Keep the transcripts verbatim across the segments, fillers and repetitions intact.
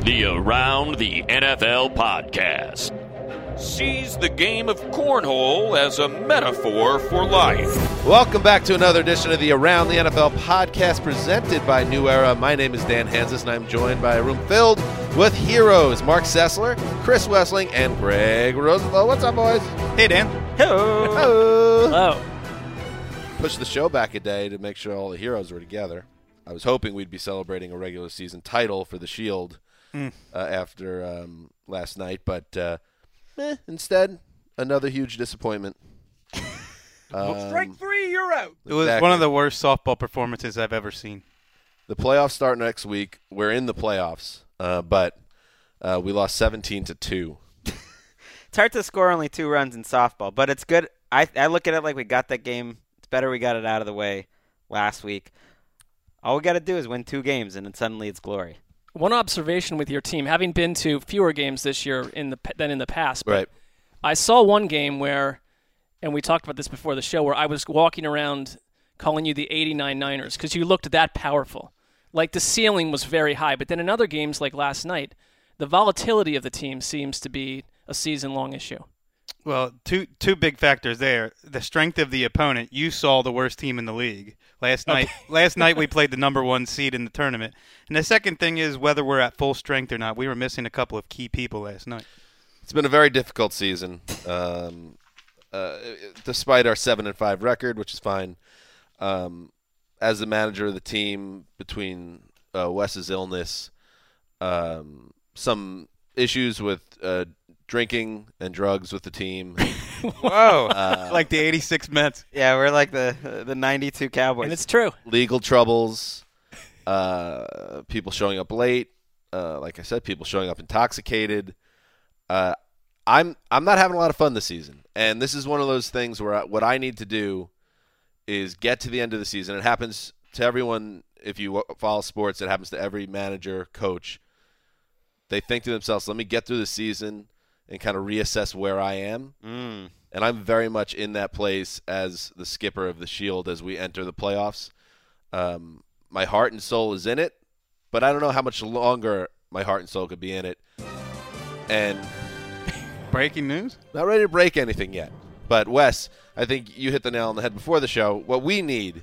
The Around the N F L podcast. Seize the game of cornhole as a metaphor for life. Welcome back to another edition of the Around the N F L podcast presented by New Era. My name is Dan Hansis, and I'm joined by a room filled with heroes. Mark Sessler, Chris Wessling, and Greg Rosenthal. What's up, boys? Hey, Dan. Hello. Hello. Hello. Pushed the show back a day to make sure all the heroes were together. I was hoping we'd be celebrating a regular season title for the Shield mm. uh, after um, last night, but uh, eh, instead, another huge disappointment. um, Strike three, you're out. It was exactly. one of the worst softball performances I've ever seen. The playoffs start next week. We're in the playoffs, uh, but uh, we lost seventeen to two. It's hard to score only two runs in softball, but it's good. I, I look at it like we got that game. It's better we got it out of the way last week. All we got to do is win two games, and then suddenly it's glory. One observation with your team, having been to fewer games this year in the than in the past, but right. I saw one game where, and we talked about this before the show, where I was walking around calling you the eighty-nine Niners because you looked that powerful. Like the ceiling was very high, but then in other games like last night, the volatility of the team seems to be a season-long issue. Well, two two big factors there. The strength of the opponent. You saw the worst team in the league. Last night okay. Last night we played the number one seed in the tournament. And the second thing is whether we're at full strength or not. We were missing a couple of key people last night. It's been a very difficult season, um, uh, despite our seven and five record, which is fine. Um, as the manager of the team, between uh, Wes's illness, um, some issues with uh, drinking and drugs with the team. Whoa. Uh, like the eighty-six Mets. Yeah, we're like the uh, the ninety-two Cowboys. And it's true. Legal troubles, uh, people showing up late, uh, like I said, people showing up intoxicated. Uh, I'm I'm not having a lot of fun this season, and this is one of those things where I, what I need to do is get to the end of the season. It happens to everyone. If you follow sports, it happens to every manager, coach. They think to themselves, let me get through the season and kind of reassess where I am. Mm. And I'm very much in that place as the skipper of the Shield as we enter the playoffs. Um, my heart and soul is in it, but I don't know how much longer my heart and soul could be in it. And breaking news? Not ready to break anything yet. But, Wes, I think you hit the nail on the head before the show. What we need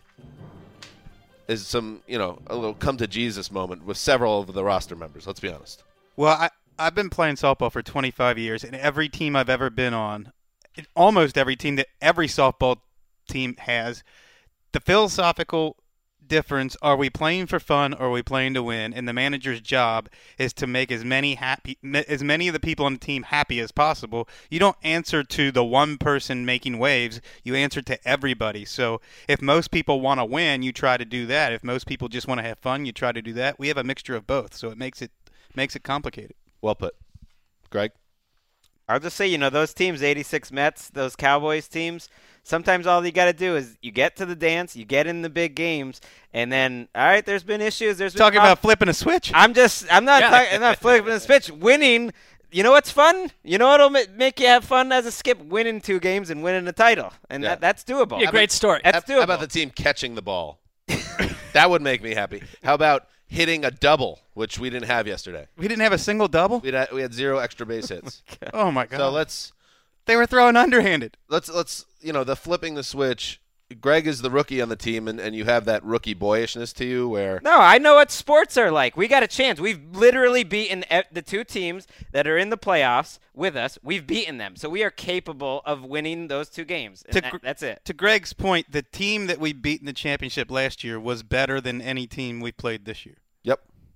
is some, you know, a little come-to-Jesus moment with several of the roster members. Let's be honest. Well, I, I've been playing softball for twenty-five years, and every team I've ever been on, almost every team that every softball team has, the philosophical difference, are we playing for fun or are we playing to win? And the manager's job is to make as many happy, as many of the people on the team happy as possible. You don't answer to the one person making waves. You answer to everybody. So if most people want to win, you try to do that. If most people just want to have fun, you try to do that. We have a mixture of both, so it makes it makes it complicated. Well put. Greg? I'll just say, you know, those teams, eighty-six Mets, those Cowboys teams, sometimes all you got to do is you get to the dance, you get in the big games, and then, all right, there's been issues. There's been Talking problems. about flipping a switch. I'm just, I'm not, Yeah. talking, I'm not flipping a switch. Winning, you know what's fun? You know what'll make you have fun as a skip? Winning two games and winning a title. And Yeah. that, that's doable. Yeah, great story. That's doable. How about the team catching the ball? That would make me happy. How about hitting a double, which we didn't have yesterday? We didn't have a single double? We had, we had zero extra base hits. Oh, my God. So let's They were throwing underhanded. let's let's you know, the flipping the switch. Greg is the rookie on the team, and, and you have that rookie boyishness to you where No, I know what sports are like. We got a chance. We've literally beaten e- the two teams that are in the playoffs with us. We've beaten them. So we are capable of winning those two games. And To that- gr- that's it. To Greg's point, the team that we beat in the championship last year was better than any team we played this year. Yep.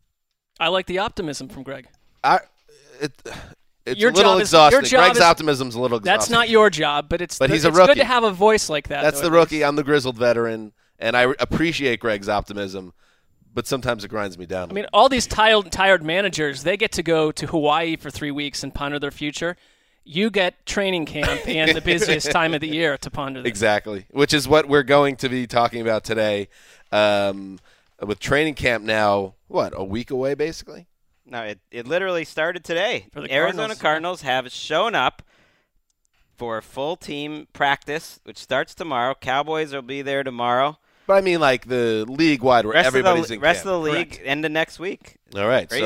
I like the optimism from Greg. I it it's Your a little job is- exhausting. your job Greg's is- optimism's a little exhausting. That's not your job, but it's But the, he's a it's rookie. good to have a voice like that. That's though, the at least. rookie. I'm the grizzled veteran, and I re- appreciate Greg's optimism, but sometimes it grinds me down. I mean, all these tired, tired managers, they get to go to Hawaii for three weeks and ponder their future. You get training camp and the busiest time of the year to ponder this. Exactly, which is what we're going to be talking about today. Um, with training camp now, what, a week away basically? No, it, it literally started today. For the Arizona Cardinals. Cardinals have shown up for a full team practice, which starts tomorrow. Cowboys will be there tomorrow. But I mean like the league-wide where Rest everybody's of the, in rest camp. of the league Correct. end of next week. All right, Crazy. so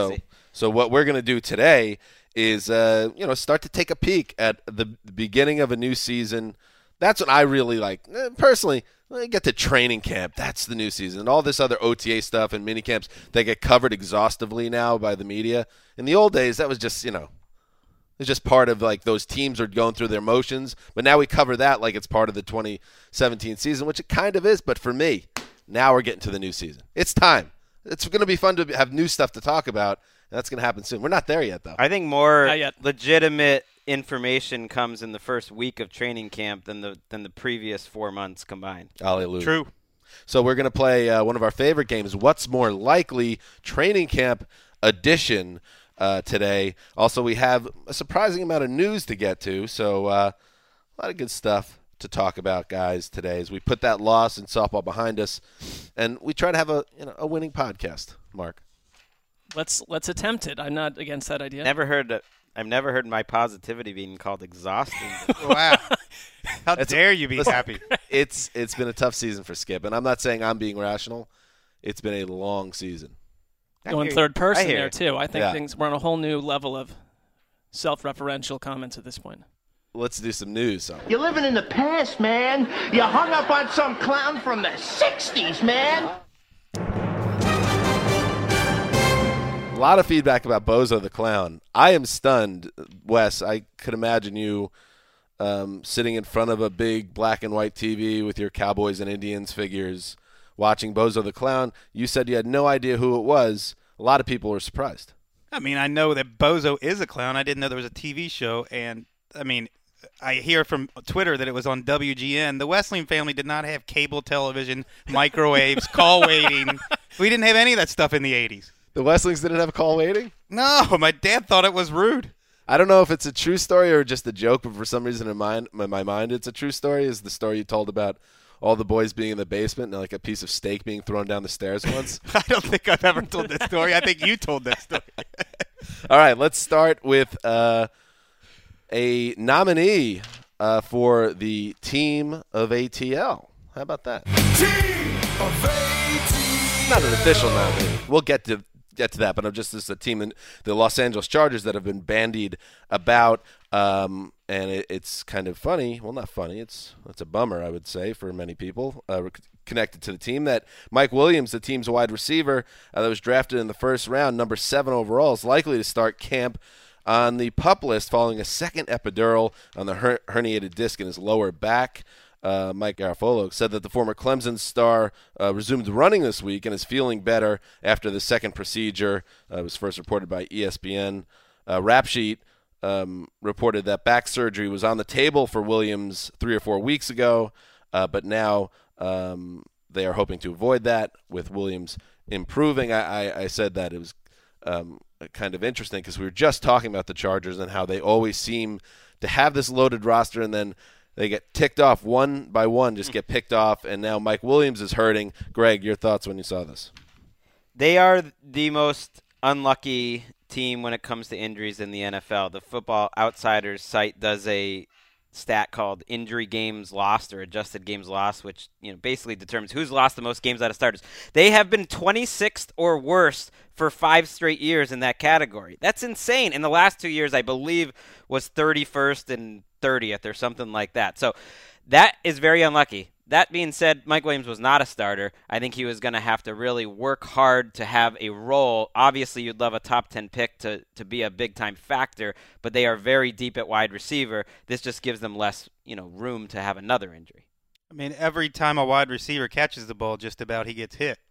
So what we're going to do today is, uh, you know, start to take a peek at the beginning of a new season. That's what I really like. Personally, I get to training camp. That's the new season. And all this other O T A stuff and mini camps, they get covered exhaustively now by the media. In the old days, that was just, you know, it's just part of, like, those teams are going through their motions. But now we cover that like it's part of the twenty seventeen season, which it kind of is. But for me, now we're getting to the new season. It's time. It's going to be fun to have new stuff to talk about. And that's going to happen soon. We're not there yet, though. I think more Not yet. legitimate information comes in the first week of training camp than the than the previous four months combined. Hallelujah. True. So we're going to play uh, one of our favorite games, What's More Likely, Training Camp Edition uh, today. Also, we have a surprising amount of news to get to, so uh, a lot of good stuff to talk about, guys, today as we put that loss in softball behind us, and we try to have a you know a winning podcast, Mark. Let's let's attempt it. I'm not against that idea. Never heard. Of, I've never heard my positivity being called exhausting. Wow. How That's- dare you be listen, happy? It's It's been a tough season for Skip, and I'm not saying I'm being rational. It's been a long season. I Going hear you. third person I hear there you. too. I think Yeah. things we're on a whole new level of self-referential comments at this point. Let's do some news. So. You're living in the past, man. You hung up on some clown from the sixties, man. A lot of feedback about Bozo the Clown. I am stunned, Wes. I could imagine you um, sitting in front of a big black and white T V with your Cowboys and Indians figures watching Bozo the Clown. You said you had no idea who it was. A lot of people were surprised. I mean, I know that Bozo is a clown. I didn't know there was a T V show. And, I mean, I hear from Twitter that it was on W G N. The Wesleyan family did not have cable television, microwaves, call waiting. We didn't have any of that stuff in the eighties. The Weslings didn't have a call waiting? No, my dad thought it was rude. I don't know if it's a true story or just a joke, but for some reason in my, in my mind it's a true story. Is the story you told about all the boys being in the basement and like a piece of steak being thrown down the stairs once? I don't think I've ever told this story. I think you told that story. All right, let's start with uh, a nominee uh, for the Team of A T L. How about that? Team of A T L. Not an official nominee. We'll get to get to that, but I'm just this is a team in the Los Angeles Chargers that have been bandied about, um, and it, it's kind of funny. Well, not funny. It's it's a bummer, I would say, for many people uh, connected to the team. That Mike Williams, the team's wide receiver uh, that was drafted in the first round, number seven overall, is likely to start camp on the PUP list following a second epidural on the her- herniated disc in his lower back. Uh, Mike Garafolo said that the former Clemson star uh, resumed running this week and is feeling better after the second procedure. Uh, it was first reported by E S P N. Uh, Rap Sheet um, reported that back surgery was on the table for Williams three or four weeks ago, uh, but now um, they are hoping to avoid that with Williams improving. I, I, I said that it was um, kind of interesting because we were just talking about the Chargers and how they always seem to have this loaded roster and then they get ticked off one by one, just get picked off, and now Mike Williams is hurting. Greg, your thoughts when you saw this? They are the most unlucky team when it comes to injuries in the N F L. The Football Outsiders site does a stat called injury games lost or adjusted games lost, which you know basically determines who's lost the most games out of starters. They have been twenty-sixth or worse for five straight years in that category. That's insane. In the last two years, I believe, was thirty-first and thirtieth or something like that. So that is very unlucky. That being said, Mike Williams was not a starter. I think he was going to have to really work hard to have a role. Obviously, you'd love a top ten pick to, to be a big-time factor, but they are very deep at wide receiver. This just gives them less, you know, room to have another injury. I mean, every time a wide receiver catches the ball, just about he gets hit.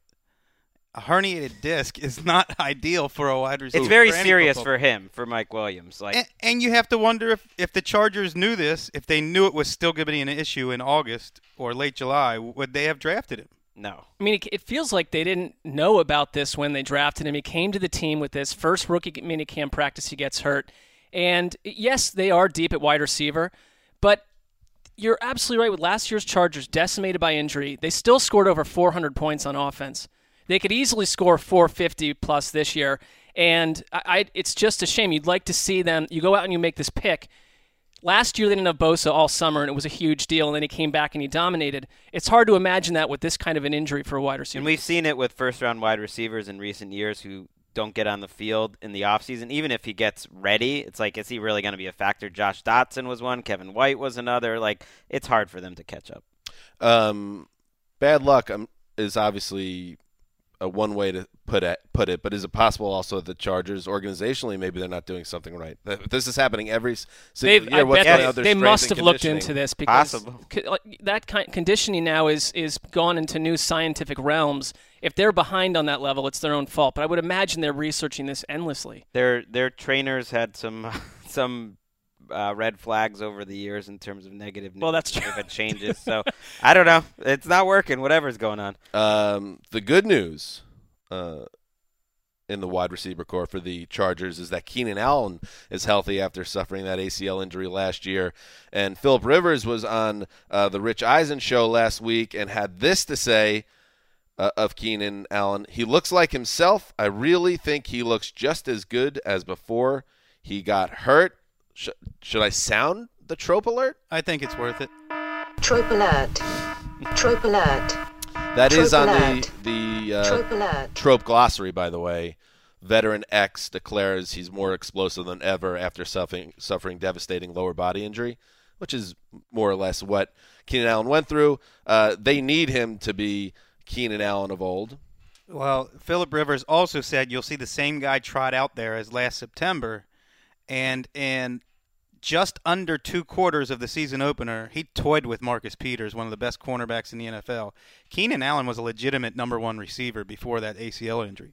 A herniated disc is not ideal for a wide receiver. It's very for any serious football. for him, for Mike Williams. Like, And, and you have to wonder if, if the Chargers knew this, if they knew it was still going to be an issue in August or late July, would they have drafted him? no. I mean, it, it feels like they didn't know about this when they drafted him. He came to the team with this first rookie minicamp practice. He gets hurt. And yes, they are deep at wide receiver, but you're absolutely right with last year's Chargers decimated by injury. They still scored over four hundred points on offense. They could easily score four fifty plus this year, and I, I, it's just a shame. You'd like to see them. You go out and you make this pick. Last year they didn't have Bosa all summer, and it was a huge deal, and then he came back and he dominated. It's hard to imagine that with this kind of an injury for a wide receiver. And we've seen it with first-round wide receivers in recent years who don't get on the field in the offseason. Even if he gets ready, it's like, is he really going to be a factor? Josh Dotson was one. Kevin White was another. Like, it's hard for them to catch up. Um, bad luck um, is obviously a one way to put it, put it, but is it possible also that the Chargers organizationally maybe they're not doing something right? If this is happening every single They've, year, I what's bet going on with their they strength must and have looked conditioning? into this because Possible. co- that kind conditioning now is is gone into new scientific realms. If they're behind on that level, it's their own fault. But I would imagine they're researching this endlessly. Their their trainers had some some uh, red flags over the years in terms of negative Well, that's true. negative changes. So I don't know. It's not working. Whatever's going on. Um, the good news uh, in the wide receiver core for the Chargers is that Keenan Allen is healthy after suffering that A C L injury last year. And Phillip Rivers was on uh, the Rich Eisen show last week and had this to say uh, of Keenan Allen. He looks like himself. I really think he looks just as good as before he got hurt. Sh- should I sound the trope alert? I think it's worth it. Trope alert. Trope alert. That is Trope on alert. the, the uh, Trope alert. trope glossary, by the way. Veteran X declares he's more explosive than ever after suffering suffering devastating lower body injury, which is more or less what Keenan Allen went through. Uh, they need him to be Keenan Allen of old. Well, Phillip Rivers also said you'll see the same guy trot out there as last September, and in just under two quarters of the season opener, he toyed with Marcus Peters, one of the best cornerbacks in the N F L. Keenan Allen was a legitimate number one receiver before that A C L injury.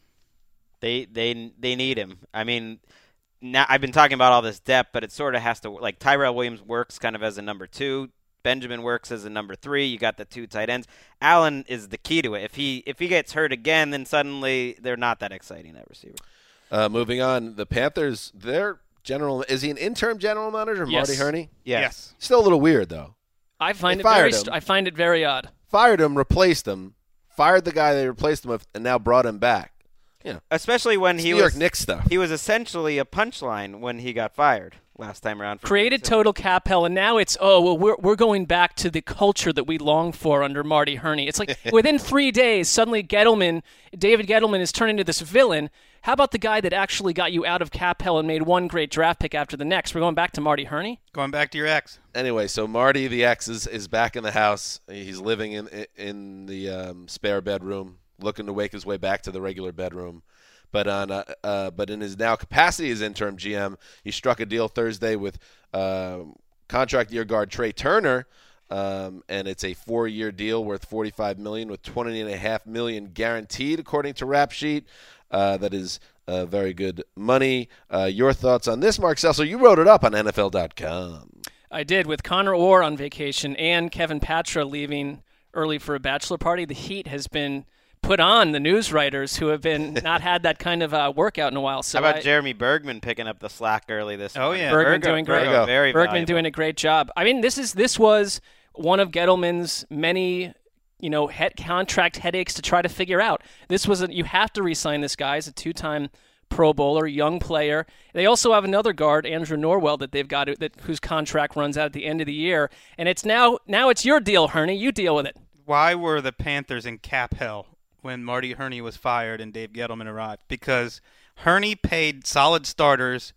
They they they need him. I mean, now I've been talking about all this depth, but it sort of has to, like, Tyrell Williams works kind of as a number two. Benjamin works as a number three. You got the two tight ends. Allen is the key to it. If he if he gets hurt again, then suddenly they're not that exciting at receiver. Uh, moving on, the Panthers, their general, is he an interim general manager, Yes. Marty Herney? Yes. Still a little weird, though. I find They it very fired st- him. I find it very odd. Fired him, replaced him, fired the guy they replaced him with, and now brought him back. You know, Especially when it's he New York was Knicks stuff. he was essentially a punchline when he got fired last time around. for Created Minnesota. total cap hell, and now it's, oh, well, we're, we're going back to the culture that we long for under Marty Herney. It's like within three days, suddenly Gettleman, David Gettleman is turned into this villain. How about the guy that actually got you out of cap hell and made one great draft pick after the next? We're going back to Marty Herney? Going back to your ex. Anyway, so Marty, the ex, is, is back in the house. He's living in in the um, spare bedroom, looking to wake his way back to the regular bedroom. But on, uh, uh, but in his now capacity as interim G M, he struck a deal Thursday with uh, contract year guard Trey Turner, um, and it's a four-year deal worth forty-five million dollars with twenty point five million dollars guaranteed, according to Rap Sheet. Uh, that is uh, very good money. Uh, your thoughts on this, Mark Sessler? You wrote it up on N F L dot com. I did. With Connor Orr on vacation and Kevin Patra leaving early for a bachelor party, the heat has been put on the news writers who have been not had that kind of uh, workout in a while. So How about I, Jeremy Bergman picking up the slack early this Oh, morning? yeah. Bergman Bergo- doing great. Bergo, very Bergman valuable. doing a great job. I mean, this is this was one of Gettleman's many, you know, head contract headaches to try to figure out. This was a, you have to re-sign this guy as a two-time Pro Bowler, young player. They also have another guard, Andrew Norwell, that they've got that whose contract runs out at the end of the year. And it's now now it's your deal, Herney. You deal with it. Why were the Panthers in cap hell when Marty Herney was fired and Dave Gettleman arrived? Because Herney paid solid starters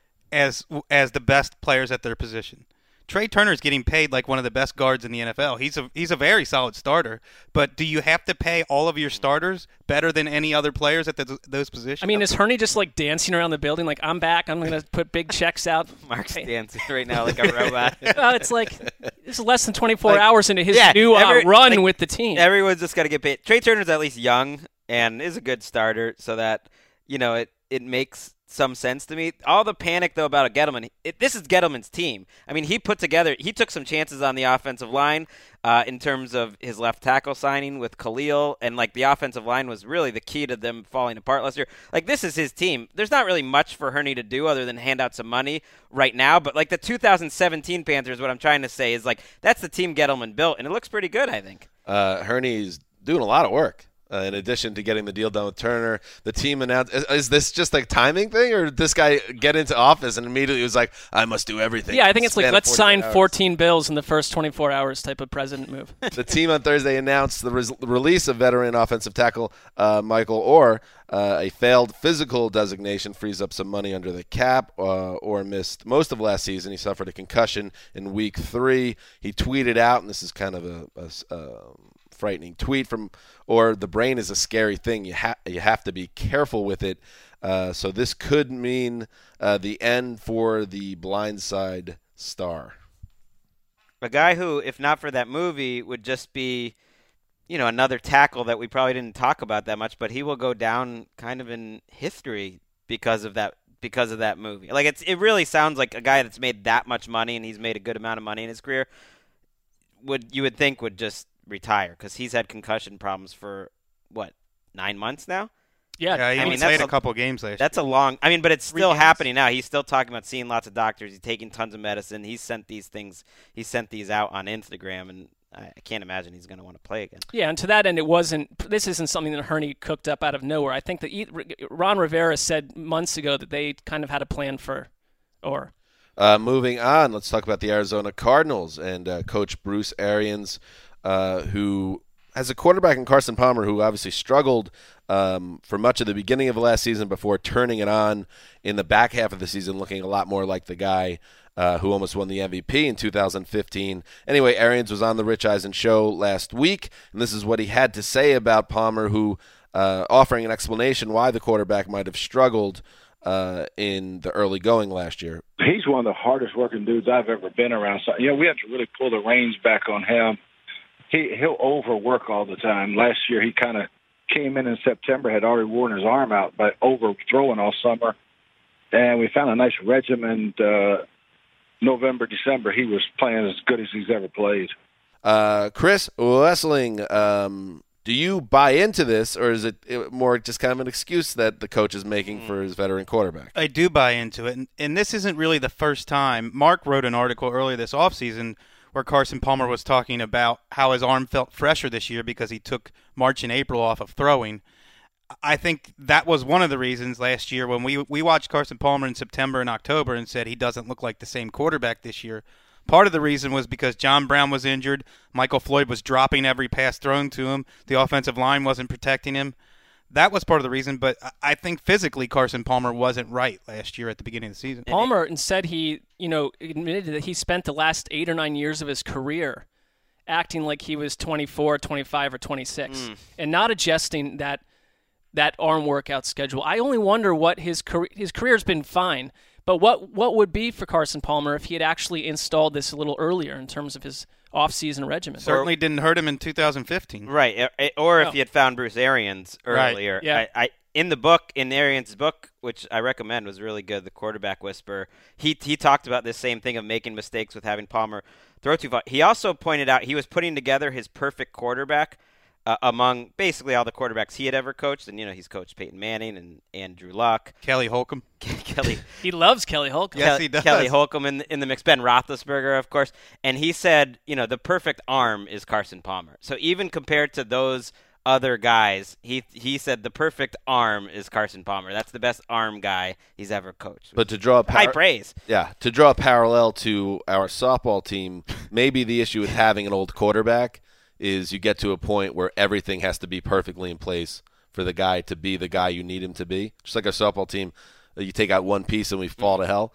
as as the best players at their position. Trey Turner's getting paid like one of the best guards in the N F L. He's a he's a very solid starter, but do you have to pay all of your starters better than any other players at the, those positions? I mean, is Herney just like dancing around the building like, I'm back, I'm going to put big checks out? Mark's dancing right now like a robot. Uh, it's like this is less than twenty-four Like, hours into his yeah, new uh, every- run like, with the team. Everyone's just got to get paid. Trey Turner's at least young and is a good starter, so that, you know, it, it makes some sense to me. All the panic, though, about a Gettleman, it, this is Gettleman's team. I mean, he put together, he took some chances on the offensive line uh, in terms of his left tackle signing with Khalil, and, like, the offensive line was really the key to them falling apart last year. Like, this is his team. There's not really much for Herney to do other than hand out some money right now, but, like, the two thousand seventeen Panthers, what I'm trying to say is, like, that's the team Gettleman built, and it looks pretty good, I think. Uh, Herney's doing a lot of work. Uh, in addition to getting the deal done with Turner, the team announced, is, is this just like timing thing, or did this guy get into office and immediately was like, I must do everything? Yeah, I think it's like, let's sign hours. fourteen bills in the first twenty-four hours type of president move. The team on Thursday announced the res- release of veteran offensive tackle uh, Michael Orr. Uh, a failed physical designation frees up some money under the cap. Uh, Orr missed most of last season. He suffered a concussion in week three. He tweeted out, and this is kind of a, a, a frightening tweet from Orr, the brain is a scary thing. You, ha- you have to be careful with it. Uh, so this could mean uh, the end for the Blindside star. A guy who, if not for that movie, would just be, you know, another tackle that we probably didn't talk about that much, but he will go down kind of in history because of that because of that movie. Like it's it really sounds like a guy that's made that much money, and he's made a good amount of money in his career, would you would think would just retire, because he's had concussion problems for what, nine months now? Yeah, yeah he I I mean, mean, that's played a- a couple games last That's year. a long. I mean, but it's still games. happening now. He's still talking about seeing lots of doctors. He's taking tons of medicine. He's sent these things. He sent these out on Instagram, and I I can't imagine he's going to want to play again. Yeah, and to that end, it wasn't. This isn't something that Hurney cooked up out of nowhere. I think that Ron Rivera said months ago that they kind of had a plan for Orr. Uh, moving on, let's talk about the Arizona Cardinals and uh, Coach Bruce Arians, uh, who has a quarterback in Carson Palmer who obviously struggled um, for much of the beginning of the last season before turning it on in the back half of the season, looking a lot more like the guy uh, who almost won the M V P in two thousand fifteen. Anyway, Arians was on the Rich Eisen show last week, and this is what he had to say about Palmer, who uh, offering an explanation why the quarterback might have struggled uh, in the early going last year. He's one of the hardest working dudes I've ever been around. So, you know, we have to really pull the reins back on him. He, he'll overwork all the time. Last year, he kind of came in in September, had already worn his arm out by overthrowing all summer. And we found a nice regimen. Uh, November, December, he was playing as good as he's ever played. Uh, Chris Wessling, um, do you buy into this, or is it more just kind of an excuse that the coach is making for his veteran quarterback? I do buy into it, and, and this isn't really the first time. Mark wrote an article earlier this offseason where Carson Palmer was talking about how his arm felt fresher this year because he took March and April off of throwing. I think that was one of the reasons last year when we we watched Carson Palmer in September and October and said he doesn't look like the same quarterback this year. Part of the reason was because John Brown was injured, Michael Floyd was dropping every pass thrown to him, the offensive line wasn't protecting him. That was part of the reason, but I think physically Carson Palmer wasn't right last year at the beginning of the season. Palmer said he, you know, admitted that he spent the last eight or nine years of his career acting like he was twenty-four, twenty-five, or twenty-six, mm. and not adjusting that that arm workout schedule. I only wonder what his career, his career's been fine, but what what would be for Carson Palmer if he had actually installed this a little earlier in terms of his off-season regimen? Certainly didn't hurt him in two thousand fifteen. Right, or if No. you had found Bruce Arians earlier. Right. Yeah. I, I in the book, in Arians' book, which I recommend, was really good, The Quarterback Whisperer, he he talked about this same thing of making mistakes with having Palmer throw too far. He also pointed out he was putting together his perfect quarterback uh, among basically all the quarterbacks he had ever coached. And, you know, he's coached Peyton Manning and Andrew Luck. Kelly Holcomb. Kelly. He loves Kelly Holcomb. Yes, Kelly, he does. Kelly Holcomb in, in the mix. Ben Roethlisberger, of course. And he said, you know, the perfect arm is Carson Palmer. So even compared to those other guys, he he said the perfect arm is Carson Palmer. That's the best arm guy he's ever coached. But to draw a High par- praise. Yeah, to draw a parallel to our softball team, maybe the issue with having an old quarterback is you get to a point where everything has to be perfectly in place for the guy to be the guy you need him to be. Just like our softball team, you take out one piece and we fall to hell.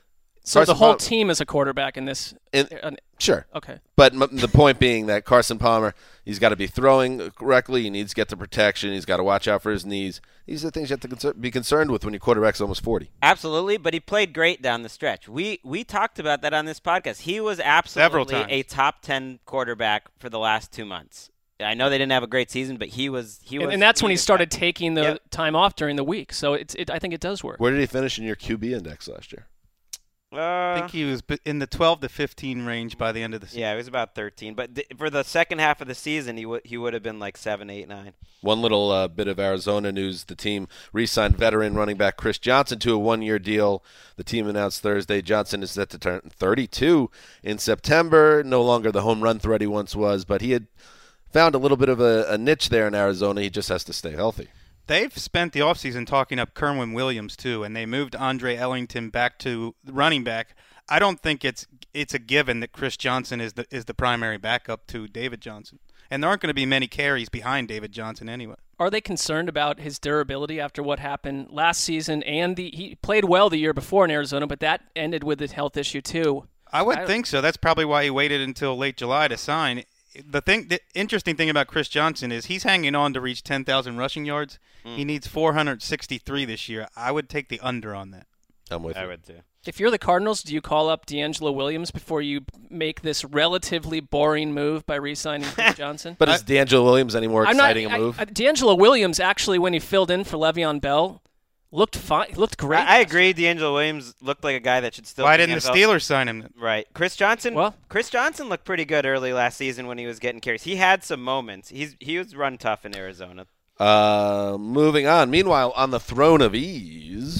So Carson the whole Palmer- team is a quarterback in this. In- uh, Sure. okay. But m- the point being that Carson Palmer, he's got to be throwing correctly. He needs to get the protection. He's got to watch out for his knees. These are things you have to concer- be concerned with when your quarterback's almost forty. Absolutely, but he played great down the stretch. We we talked about that on this podcast. He was absolutely times. a top ten quarterback for the last two months. I know they didn't have a great season, but he was he was. And, and that's when he was started top. taking the Yep. time off during the week. So it's it, I think it does work. Where did he finish in your Q B index last year? Uh, I think he was b- in the twelve to fifteen range by the end of the season. Yeah, it was about thirteen. But th- for the second half of the season, he would he would have been like seven, eight, nine. One little uh, bit of Arizona news. The team re-signed veteran running back Chris Johnson to a one-year deal. The team announced Thursday Johnson is set to turn thirty-two in September. No longer the home run threat he once was, but he had found a little bit of a, a niche there in Arizona. He just has to stay healthy. They've spent the offseason talking up Kerwin Williams, too, and they moved Andre Ellington back to running back. I don't think it's it's a given that Chris Johnson is the is the primary backup to David Johnson. And there aren't going to be many carries behind David Johnson anyway. Are they concerned about his durability after what happened last season? And the he played well the year before in Arizona, but that ended with a health issue, too. I would I think so. That's probably why he waited until late July to sign. The thing, the interesting thing about Chris Johnson is he's hanging on to reach ten thousand rushing yards. Mm. He needs four hundred sixty-three this year. I would take the under on that. I'm with I you. would too. If you're the Cardinals, do you call up D'Angelo Williams before you make this relatively boring move by re-signing Chris Johnson? But is D'Angelo Williams any more I'm exciting not, a move? I, I, D'Angelo Williams, actually, when he filled in for Le'Veon Bell, looked fine. Looked great. I, I agree. D'Angelo Williams looked like a guy that should still. Why be in didn't the N F L. Steelers sign him? Right, Chris Johnson. Well, Chris Johnson looked pretty good early last season when he was getting carries. He had some moments. He's he was run tough in Arizona. Uh, moving on. Meanwhile, on the throne of ease,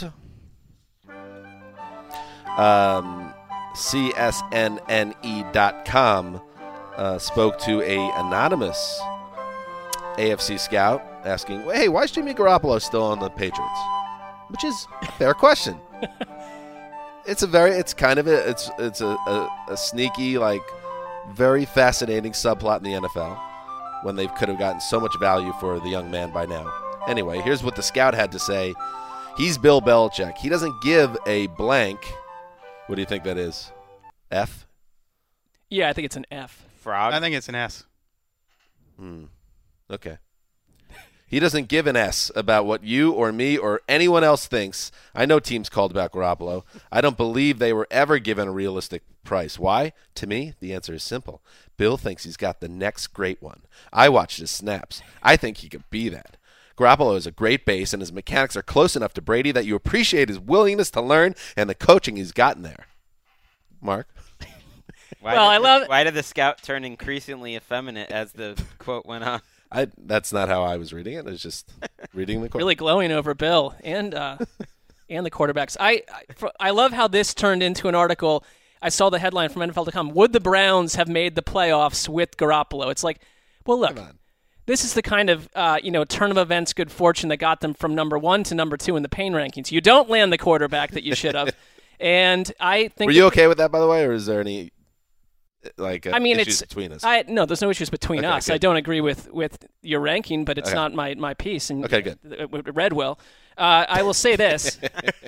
um, C S N N E dot com uh, spoke to a anonymous A F C scout asking, "Hey, why is Jimmy Garoppolo still on the Patriots?" Which is a fair question. It's a very, it's kind of a, it's it's a, a, a sneaky, like, very fascinating subplot in the N F L when they could have gotten so much value for the young man by now. Anyway, here's what the scout had to say. He's Bill Belichick. He doesn't give a blank. What do you think that is? F? yeah, I think it's an F. Frog. I think it's an S. Hmm. Okay. He doesn't give an S about what you or me or anyone else thinks. I know teams called about Garoppolo. I don't believe they were ever given a realistic price. Why? To me, the answer is simple. Bill thinks he's got the next great one. I watched his snaps. I think he could be that. Garoppolo is a great base, and his mechanics are close enough to Brady that you appreciate his willingness to learn and the coaching he's gotten there. Mark? Why Well, did I the, love- Why did the scout turn increasingly effeminate as the quote went on? I, that's not how I was reading it. I was just reading the quote. Really glowing over Bill and uh, and the quarterbacks. I, I fr- I love how this turned into an article. I saw the headline from N F L dot com. Would the Browns have made the playoffs with Garoppolo? It's like, well, look, this is the kind of uh, you know turn of events, good fortune that got them from number one to number two in the pain rankings. You don't land the quarterback that you should have, and I think. Were you okay with that, by the way, or is there any like uh, I mean, issues it's between us? I no, there's no issues between Okay, us. good. I don't agree with, with your ranking, but it's Okay. not my, my piece. And Okay, good. uh, read well. Uh, I will say this.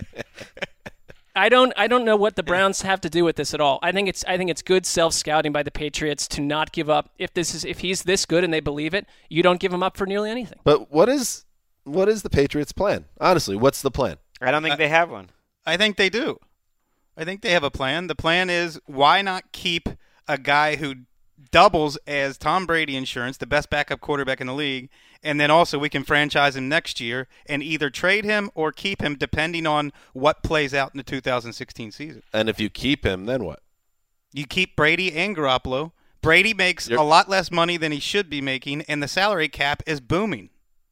I don't I don't know what the Browns have to do with this at all. I think it's I think it's good self scouting by the Patriots to not give up. If this is if he's this good and they believe it, you don't give him up for nearly anything. But what is what is the Patriots' plan? Honestly, what's the plan? I don't think they have one. I think they do. I think they have a plan. The plan is why not keep a guy who doubles as Tom Brady insurance, the best backup quarterback in the league, and then also we can franchise him next year and either trade him or keep him depending on what plays out in the two thousand sixteen season. And if you keep him, then what? You keep Brady and Garoppolo. Brady makes You're- a lot less money than he should be making, and the salary cap is booming.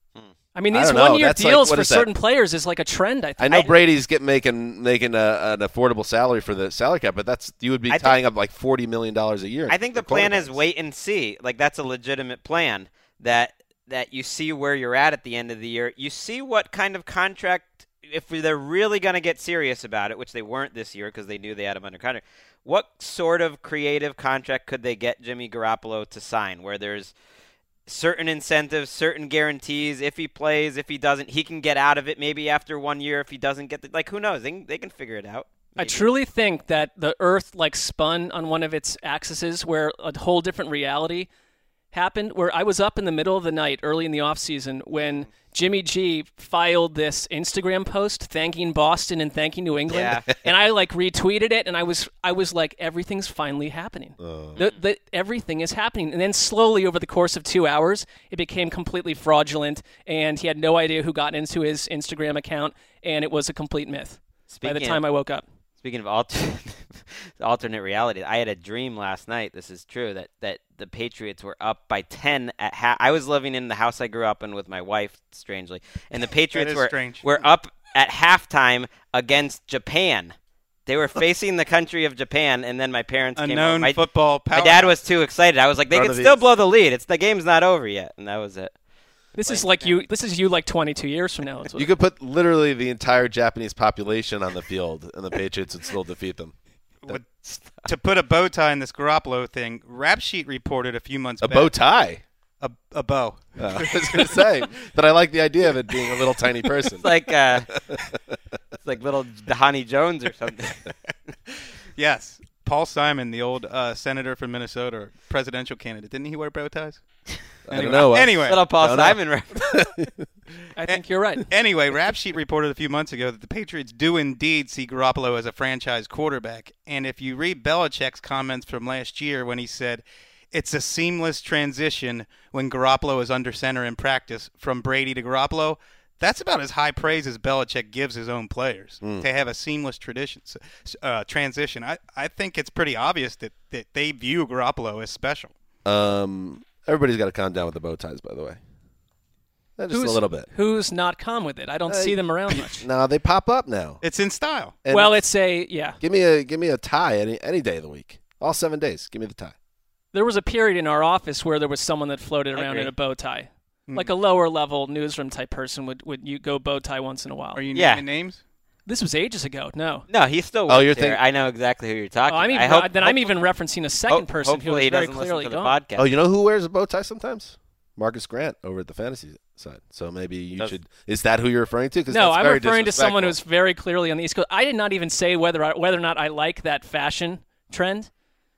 I mean, I these don't know. one-year That's like- deals what for is that? certain players is like a trend. I think. I know Brady's get making making a, an affordable salary for the salary cap, but that's you would be I tying up like forty million dollars a year. I think the for plan is quarterbacks. wait and see. Like that's a legitimate plan. That that you see where you're at at the end of the year. You see what kind of contract, if they're really going to get serious about it, which they weren't this year because they knew they had him under contract. What sort of creative contract could they get Jimmy Garoppolo to sign? Where there's certain incentives, certain guarantees. If he plays, if he doesn't, he can get out of it maybe after one year. If he doesn't get the, like, who knows? They can, they can figure it out. I Maybe. truly think that the Earth like spun on one of its axes where a whole different reality happened, where I was up in the middle of the night early in the offseason when Jimmy G filed this Instagram post thanking Boston and thanking New England. Yeah. And I like retweeted it and I was I was like, everything's finally happening. Oh. The, the, everything is happening. And then slowly over the course of two hours, it became completely fraudulent and he had no idea who got into his Instagram account and it was a complete myth by the Speaking time I woke up. Speaking of alter- alternate reality, I had a dream last night. This is true that, that the Patriots were up by ten at half. I was living in the house I grew up in with my wife, strangely, and the Patriots is were strange. were up at halftime against Japan. They were facing the country of Japan, and then my parents came Unknown over. My, football my power. dad was too excited. I was like, they None can of still these. blow the lead. It's the game's not over yet, and that was it. This is like you. This is you like twenty-two years from now. You could put literally the entire Japanese population on the field, and the Patriots would still defeat them. With, to put a bow tie in this Garoppolo thing, Rap Sheet reported a few months A back. bow tie. A, a bow. Uh, I was going to say, but I like the idea of it being a little tiny person. It's like uh, it's like little Dahani Jones or something. Yes. Paul Simon, the old uh, senator from Minnesota, or presidential candidate, didn't he wear bow ties? I don't know. Anyway, Little Paul Don't know. Simon reference. I think you're right. Anyway, Rap Sheet reported a few months ago that the Patriots do indeed see Garoppolo as a franchise quarterback. And if you read Belichick's comments from last year when he said, it's a seamless transition when Garoppolo is under center in practice from Brady to Garoppolo, that's about as high praise as Belichick gives his own players, Mm. to have a seamless tradition, uh, transition. I, I think it's pretty obvious that, that they view Garoppolo as special. Um, everybody's got to calm down with the bow ties, by the way. Uh, Just Who's, a little bit. Who's not calm with it? I don't Uh, see them around much. No, they pop up now. It's in style. And Well, it's a yeah. give me a give me a tie any any day of the week. All seven days. Give me the tie. There was a period in our office where there was someone that floated I around agree. in a bow tie, Mm. like a lower level newsroom type person would would you go bow tie once in a while. Are you Yeah. naming names? This was ages ago. No. No, he's still. Oh, works you're here. thinking- I know exactly who you're talking. Oh, I'm even, I hope, then I'm hope- even referencing a second hope- person who hopefully was he very doesn't listen clearly to the gone. podcast. Oh, you know who wears a bow tie sometimes? Marcus Grant over at the fantasy side. So maybe you Does- should. Is that who you're referring to? 'Cause No, that's I'm very referring to someone who's disrespectful. very clearly on the East Coast. I did not even say whether I, whether or not I like that fashion trend.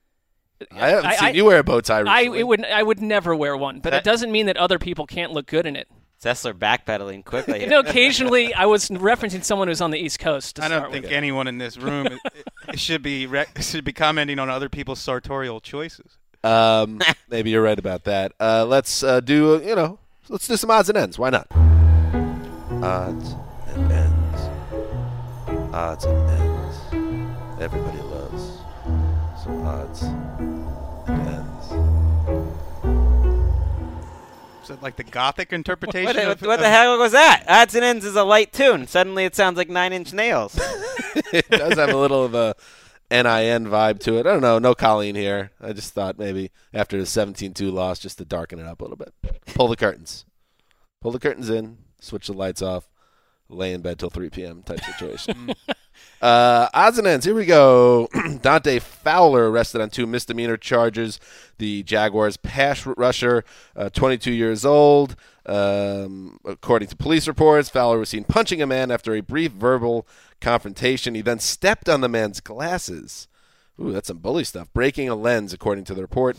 I haven't I- seen I- you wear a bow tie I recently. it would I would never wear one, but That- it doesn't mean that other people can't look good in it. Zessler backpedaling quickly. You know, occasionally I was referencing someone who's on the East Coast. To I don't start think with. anyone in this room it, it should be re- should be commenting on other people's sartorial choices. Um, maybe you're right about that. Uh, let's uh, do uh, you know. Let's do some odds and ends. Why not? Odds and ends. Odds and ends. Everybody loves some odds and ends. Is it like the Gothic interpretation? What, of, what, what of- the hell was that? Odds and Ends is a light tune. Suddenly it sounds like Nine Inch Nails. It does have a little of a N I N vibe to it. I don't know. No Colleen here. I just thought maybe after the seventeen two loss, just to darken it up a little bit. Pull the curtains. Pull the curtains in. Switch the lights off. Lay in bed till three p.m. type situation. uh, odds and ends. Here we go. Dante Fowler arrested on two misdemeanor charges. The Jaguars pass rusher, uh, twenty-two years old. Um, according to police reports, Fowler was seen punching a man after a brief verbal confrontation. He then stepped on the man's glasses. Ooh, that's some bully stuff. Breaking a lens, according to the report.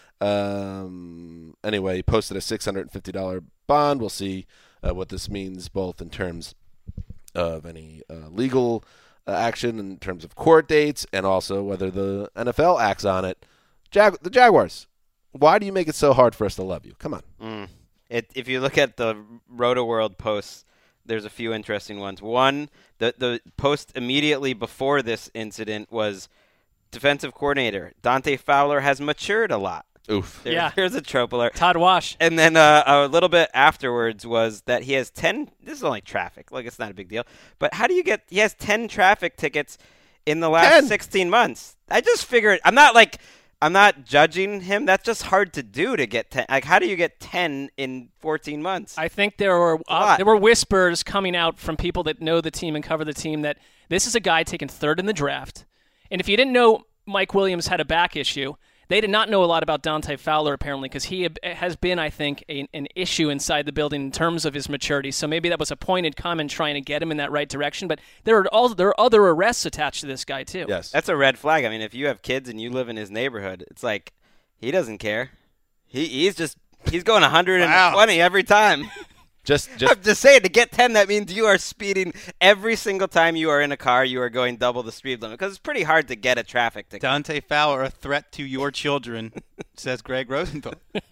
Um, anyway, he posted a six hundred fifty dollars bond. We'll see uh, what this means both in terms of any uh, legal uh, action, in terms of court dates, and also whether the N F L acts on it. Jag- the Jaguars, why do you make it so hard for us to love you? Come on. Mm. It, if you look at the Roto World posts, there's a few interesting ones. One, the the post immediately before this incident was defensive coordinator Dante Fowler has matured a lot. Oof. There, Yeah. Here's a trope alert. Todd Wash. And then uh, a little bit afterwards was that he has ten. This is only traffic. Like, it's not a big deal. But how do you get? He has ten traffic tickets in the last ten sixteen months. I just figured. I'm not like. I'm not judging him. That's just hard to do to get ten. Like, how do you get ten in fourteen months? I think there were a uh, lot. there were whispers coming out from people that know the team and cover the team that this is a guy taken third in the draft. And if you didn't know Mike Williams had a back issue, they did not know a lot about Dante Fowler apparently because he has been, I think, a, an issue inside the building in terms of his maturity. So maybe that was a pointed comment trying to get him in that right direction. But there are all there are other arrests attached to this guy too. Yes. That's a red flag. I mean, if you have kids and you live in his neighborhood, it's like he doesn't care. He he's just he's going one hundred twenty every time. Just, just I'm just saying, to get ten, that means you are speeding every single time you are in a car. You are going double the speed limit because it's pretty hard to get a traffic ticket. Dante Fowler, a threat to your children, says Greg Rosenthal.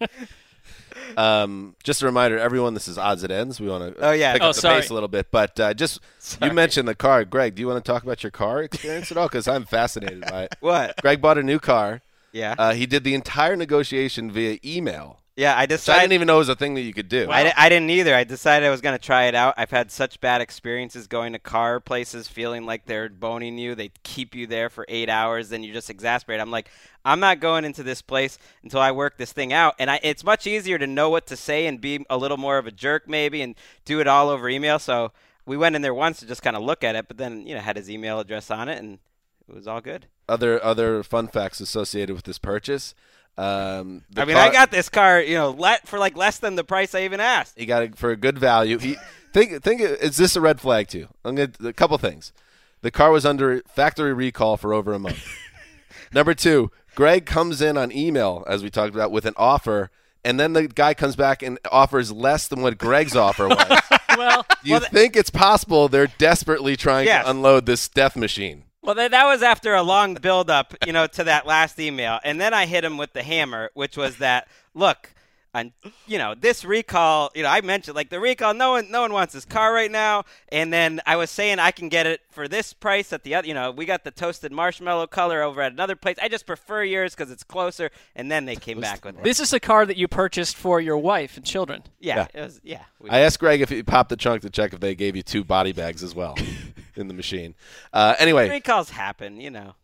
Um, just a reminder, everyone, this is Odds and Ends. We want to Oh, yeah. pick Oh, up the sorry. pace a little bit. But uh, just, Sorry. you mentioned the car. Greg, do you want to talk about your car experience at all? Because I'm fascinated by it. What? Greg bought a new car. Yeah. Uh, he did the entire negotiation via email. Yeah, I So I decided. didn't even know it was a thing that you could do. I, di- I didn't either. I decided I was going to try it out. I've had such bad experiences going to car places, feeling like they're boning you. They keep you there for eight hours, then you just exasperate. I'm like, I'm not going into this place until I work this thing out. And I, it's much easier to know what to say and be a little more of a jerk maybe and do it all over email. So we went in there once to just kind of look at it, but then, you know, had his email address on it, and it was all good. Other other fun facts associated with this purchase. Um, the I mean, car- I got this car, you know, let, for like less than the price I even asked. He got it for a good value. He think think is this a red flag too? I'm gonna a couple things. The car was under factory recall for over a month. Number two, Greg comes in on email, as we talked about, with an offer, and then the guy comes back and offers less than what Greg's offer was. Well, You well, th- think it's possible they're desperately trying Yes. to unload this death machine? Well, that, that was after a long build-up, you know, to that last email. And then I hit him with the hammer, which was that, look, and you know, this recall, you know, I mentioned, like, the recall, no one no one wants this car right now. And then I was saying I can get it for this price at the other, you know, we got the toasted marshmallow color over at another place. I just prefer yours because it's closer. And then they came back with it. this is a car that you purchased for your wife and children. Yeah, Yeah. it was, yeah. We- I asked Greg if he popped the trunk to check if they gave you two body bags as well in the machine. Uh, anyway, recalls happen, you know.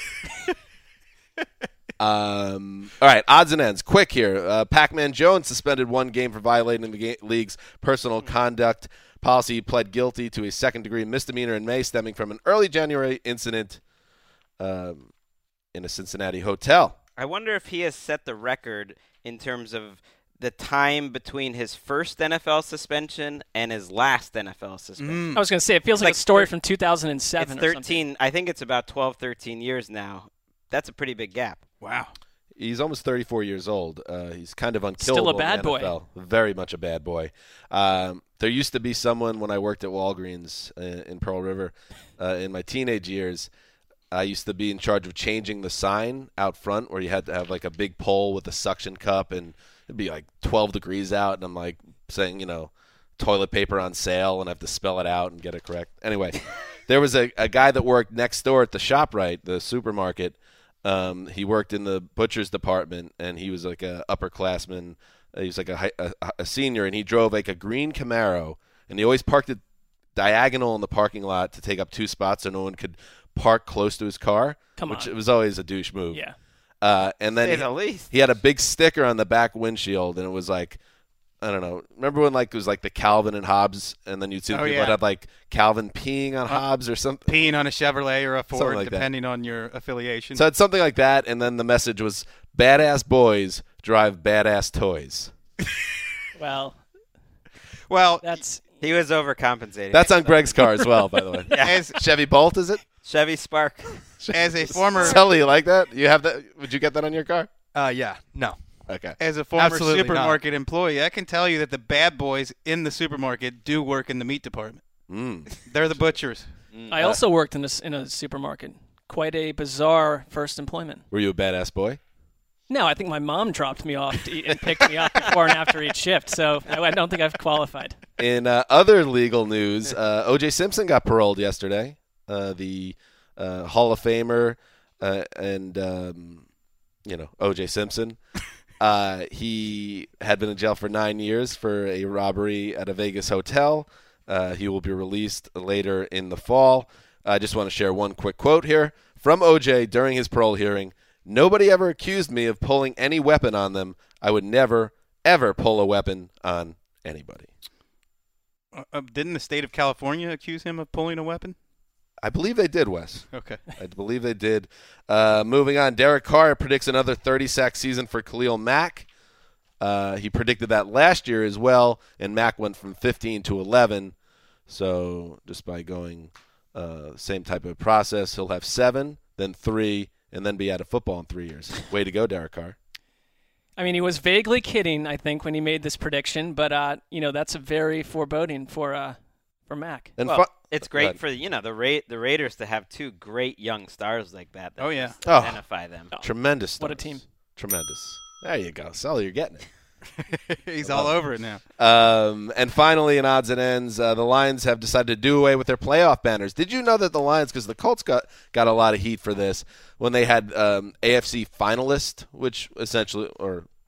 Um, all right, odds and ends. Quick here. Uh, Pac-Man Jones suspended one game for violating the ga- league's personal conduct policy. He pled guilty to a second-degree misdemeanor in May stemming from an early January incident um, in a Cincinnati hotel. I wonder if he has set the record in terms of the time between his first N F L suspension and his last N F L suspension. I was going to say, it feels It's like, like a story thir- from two thousand seven It's or something. thirteen. I think it's about twelve, thirteen years now. That's a pretty big gap. Wow. He's almost thirty-four years old. Uh, he's kind of unkillable. Still a in bad the boy. N F L. Very much a bad boy. Um, there used to be someone when I worked at Walgreens uh, in Pearl River uh, in my teenage years. I used to be in charge of changing the sign out front where you had to have like a big pole with a suction cup, and it'd be like twelve degrees out, and I'm like saying, you know, toilet paper on sale, and I have to spell it out and get it correct. Anyway, there was a, a guy that worked next door at the ShopRite, the supermarket. Um, he worked in the butcher's department, and he was like a upperclassman. Uh, he was like a, hi- a, a senior, and he drove like a green Camaro, and he always parked it diagonal in the parking lot to take up two spots so no one could park close to his car. Come which on. it was always a douche move. Yeah. Uh, and then Say he, the least. he had a big sticker on the back windshield, and it was like, I don't know. Remember when like it was like the Calvin and Hobbes, and then you'd see the Oh, people yeah. that had like Calvin peeing on Hobbes or something. Peeing on a Chevrolet or a Ford, like that. depending on your affiliation. So it's something like that, and then the message was, "Badass boys drive badass toys." Well, well, that's He was overcompensating. That's on Greg's car as well, by the way. as Chevy Bolt, is it? Chevy Spark. as a former Sully, you like that? You have that? Would you get that on your car? Uh, yeah, no. Okay. as a former Absolutely not. supermarket employee, I can tell you that the bad boys in the supermarket do work in the meat department. Mm. They're the butchers. I also worked in a, s- in a supermarket. Quite a bizarre first employment. Were you a badass boy? No, I think my mom dropped me off to eat and picked me up before and after each shift, so I, I don't think I've qualified. In uh, other legal news, uh, O J Simpson got paroled yesterday. Uh, the uh, Hall of Famer uh, and, um, you know, O J Simpson. Uh, he had been in jail for nine years for a robbery at a Vegas hotel. Uh, he will be released later in the fall. I just want to share one quick quote here from O J during his parole hearing. "Nobody ever accused me of pulling any weapon on them. I would never, ever pull a weapon on anybody." Uh, uh, didn't the state of California accuse him of pulling a weapon? I believe they did, Wes. Okay. I believe they did. Uh, moving on, Derek Carr predicts another thirty-sack season for Khalil Mack. Uh, he predicted that last year as well, and Mack went from fifteen to eleven. So just by going uh, same type of process, he'll have seven, then three, and then be out of football in three years. Way to go, Derek Carr. I mean, he was vaguely kidding, I think, when he made this prediction, but uh, you know, that's a very foreboding for uh, for Mac. And Well, fu- it's Go ahead. great for you know the Ra- the Raiders to have two great young stars like that. that Oh, yeah. just Oh. identify them. Tremendous. What a stars. team. Tremendous. There you go. Sully, you're getting it. He's all over it now. Um, and finally, in odds and ends, uh, the Lions have decided to do away with their playoff banners. Did you know that the Lions, because the Colts got, got a lot of heat for this, when they had um, A F C finalist, which essentially, or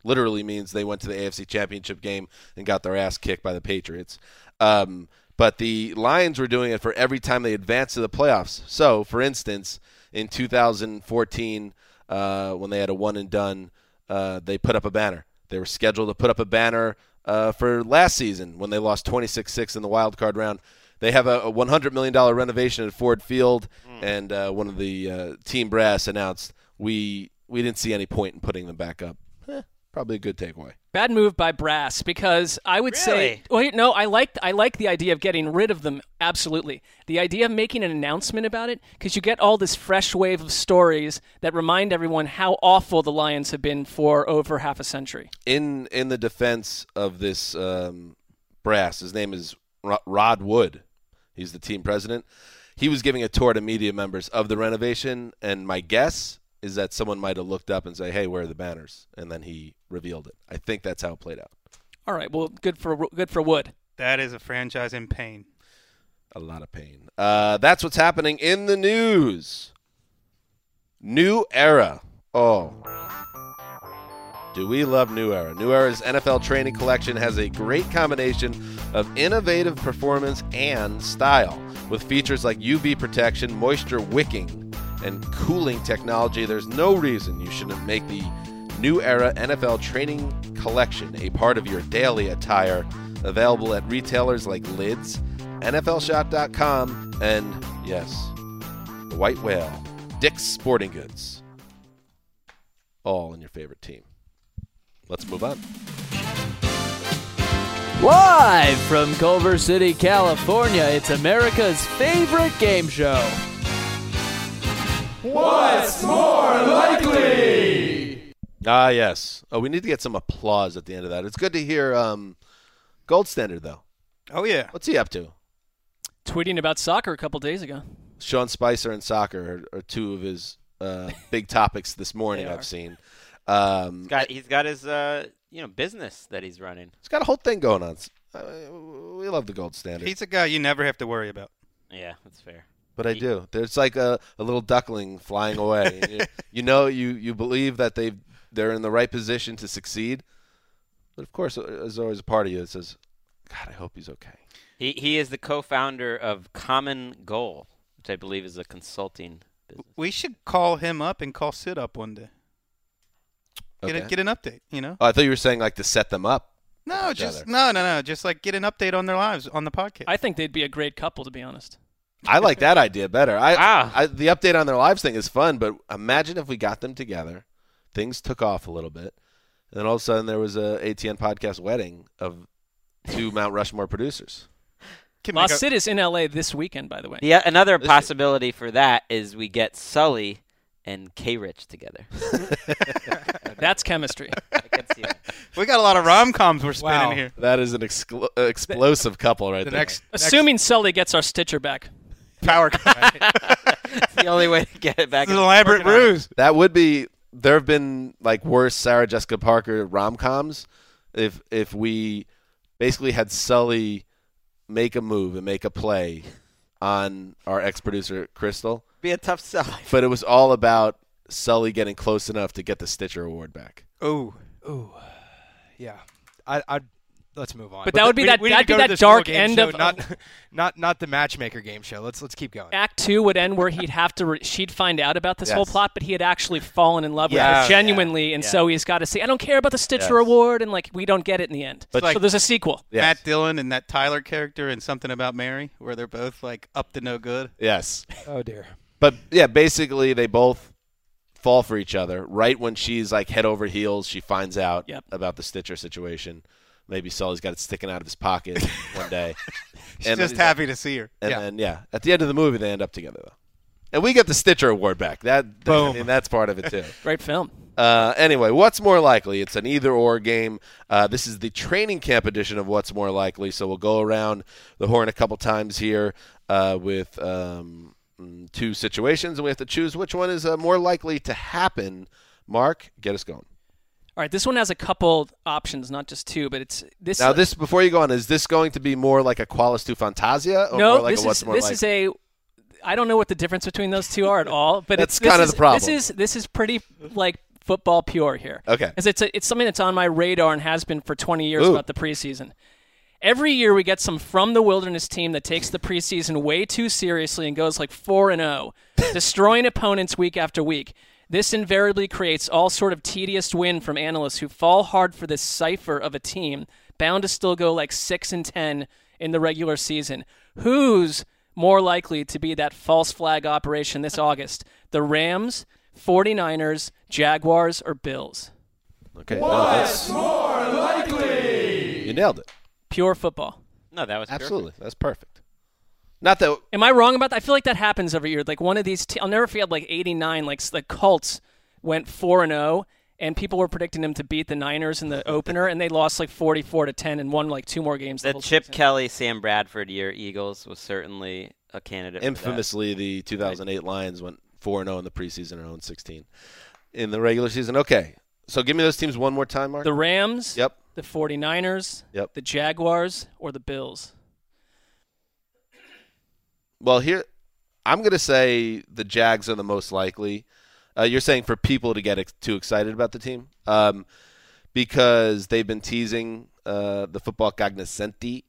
literally means they went to the A F C Championship game and got their ass kicked by the Patriots. Um, but the Lions were doing it for every time they advanced to the playoffs. So, for instance, in two thousand fourteen, uh, when they had a one and done, uh, they put up a banner. They were scheduled to put up a banner uh, for last season when they lost twenty-six six in the wild card round. They have a, a one hundred million dollars renovation at Ford Field, mm. and uh, one of the uh, team brass announced we we didn't see any point in putting them back up. Eh, probably a good takeaway. Bad move by Brass, because I would really? say, well, no, I like I like the idea of getting rid of them. Absolutely, the idea of making an announcement about it, because you get all this fresh wave of stories that remind everyone how awful the Lions have been for over half a century. In in the defense of this um, Brass, his name is Rod Wood. He's the team president. He was giving a tour to media members of the renovation, and my guess is that someone might have looked up and say, hey, where are the banners? And then he revealed it. I think that's how it played out. All right, well, good for good for Wood. That is a franchise in pain. A lot of pain. Uh, that's what's happening in the news. New Era. Oh. Do we love New Era? New Era's N F L training collection has a great combination of innovative performance and style. With features like U V protection, moisture wicking, and cooling technology, there's no reason you shouldn't make the New Era N F L Training Collection a part of your daily attire. Available at retailers like Lids, N F L shop dot com, and, yes, the White Whale, Dick's Sporting Goods. All in your favorite team. Let's move on. Live from Culver City, California, it's America's favorite game show. What's more likely? Ah, yes. Oh, we need to get some applause at the end of that. It's good to hear um, Gold Standard, though. Oh, yeah. What's he up to? Tweeting about soccer a couple days ago. Sean Spicer and soccer are, are two of his uh, big topics this morning I've seen. Um, he's got he's got his uh, you know business that he's running. He's got a whole thing going on. Uh, we love the Gold Standard. He's a guy you never have to worry about. Yeah, that's fair. But I do. There's like a, a little duckling flying away. you, you know, you, you believe that they they're in the right position to succeed. But, of course, there's always a part of you that says, God, I hope he's okay. He he is the co-founder of Common Goal, which I believe is a consulting business. We should call him up and call Sid up one day. Get, Okay. a, get an update, you know? Oh, I thought you were saying like to set them up. No, Each just other. no, no, no. Just like get an update on their lives on the podcast. I think they'd be a great couple, to be honest. I like that idea better. I, Wow. I the update on their lives thing is fun, but imagine if we got them together, things took off a little bit, and then all of a sudden there was a A T N podcast wedding of two Mount Rushmore producers. Can Lost make a- Sid is in L A this weekend, by the way. Yeah, another This- possibility for that is we get Sully and K-Rich together. That's chemistry. I can see that. we got a lot of rom-coms we're spinning Wow. here. That is an exclo- uh, explosive couple right The there. next, Assuming Sully gets our Stitcher back. Power guy. It's the only way to get it back. It's an elaborate Working on it. ruse. That would be. There have been like worse Sarah Jessica Parker rom coms. If if we basically had Sully make a move and make a play on our ex producer Crystal, Be a tough sell. but it was all about Sully getting close enough to get the Stitcher Award back. Ooh. ooh, yeah. I, I let's move on. But that would be we- that- we need that'd to be go to that this little dark game end show, of- not, not not the matchmaker game show. Let's let's keep going. Act two would end where he'd have to, re- she'd find out about this Yes. whole plot, but he had actually fallen in love with Yes. her genuinely, Yeah. and Yeah. so he's got to say, I don't care about the Stitcher Yes. Award, and like we don't get it in the end. But- so there's a sequel. Yes. Matt Dillon and that Tyler character in Something About Mary, where they're both like up to no good. Yes. Oh dear. But yeah, basically they both fall for each other right when she's like head over heels. She finds out Yep. about the Stitcher situation. Maybe Sully's got it sticking out of his pocket one day. She's And then just he's like- happy to see her. And Yeah. then yeah, at the end of the movie they end up together though, and we get the Stitcher Award back. That I Boom. mean, that's part of it too. Great film. Uh, anyway, what's more likely? It's an either-or game. Uh, this is the training camp edition of What's More Likely, so we'll go around the horn a couple times here uh, with um, mm, two situations, and we have to choose which one is uh, more likely to happen. Mark, get us going. All right, this one has a couple options, not just two, but it's this. Now, this before you go on, is this going to be more like a Qualis to Fantasia, or no, more like this a What's is More this Likely? is a. I don't know what the difference between those two are at all, but That's it's this kind of is- the problem. This is this is pretty like football pure here. Okay. Because it's, a, it's something that's on my radar and has been for twenty years Ooh. about the preseason. Every year we get some from the wilderness team that takes the preseason way too seriously and goes like four and oh, destroying opponents week after week. This invariably creates all sort of tedious win from analysts who fall hard for this cipher of a team bound to still go like six and ten in the regular season. Who's more likely to be that false flag operation this August? The Rams, 49ers, Jaguars, or Bills? Okay. What's no, more likely? You nailed it. Pure football. No, that was absolutely. Perfect. That's perfect. Not that. Am I wrong about that? I feel like that happens every year. Like one of these, te- I'll never forget. Like eighty-nine, like the Colts went four and zero, and people were predicting them to beat the Niners in the opener, and they lost like forty-four to ten and won like two more games. The Chip season. Kelly, Sam Bradford year Eagles was certainly a candidate. Infamously, the two thousand eight Lions went four and zero in the preseason and oh and sixteen in the regular season. Okay, so give me those teams one more time, Mark. The Rams. Yep. The 49ers. Yep. The Jaguars or the Bills. Well, here, I'm going to say the Jags are the most likely. Uh, you're saying for people to get ex- too excited about the team? Um, because they've been teasing uh, the football cognoscenti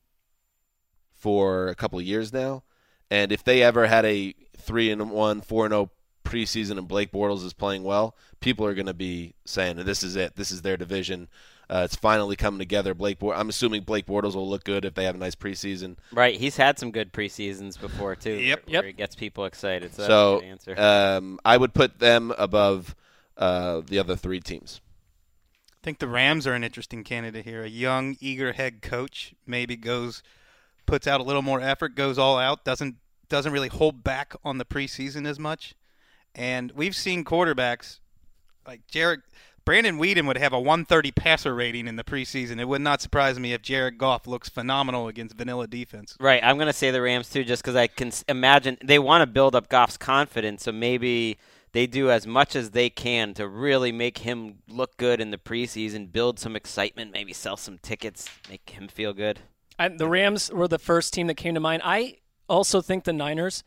for a couple of years now. And if they ever had a three and one, four and oh preseason and Blake Bortles is playing well, people are going to be saying, this is it. This is their division. Uh, it's finally coming together. Blake, Bort- I'm assuming Blake Bortles will look good if they have a nice preseason. Right, he's had some good preseasons before too. Yep, where, yep. Where he gets people excited. So, so that's a good answer. Um, I would put them above uh, the other three teams. I think the Rams are an interesting candidate here. A young, eager head coach maybe goes, puts out a little more effort, goes all out, doesn't doesn't really hold back on the preseason as much. And we've seen quarterbacks like Jared. Brandon Weeden would have a one thirty passer rating in the preseason. It would not surprise me if Jared Goff looks phenomenal against vanilla defense. Right. I'm going to say the Rams, too, just because I can imagine they want to build up Goff's confidence, so maybe they do as much as they can to really make him look good in the preseason, build some excitement, maybe sell some tickets, make him feel good. I, the Rams were the first team that came to mind. I also think the Niners,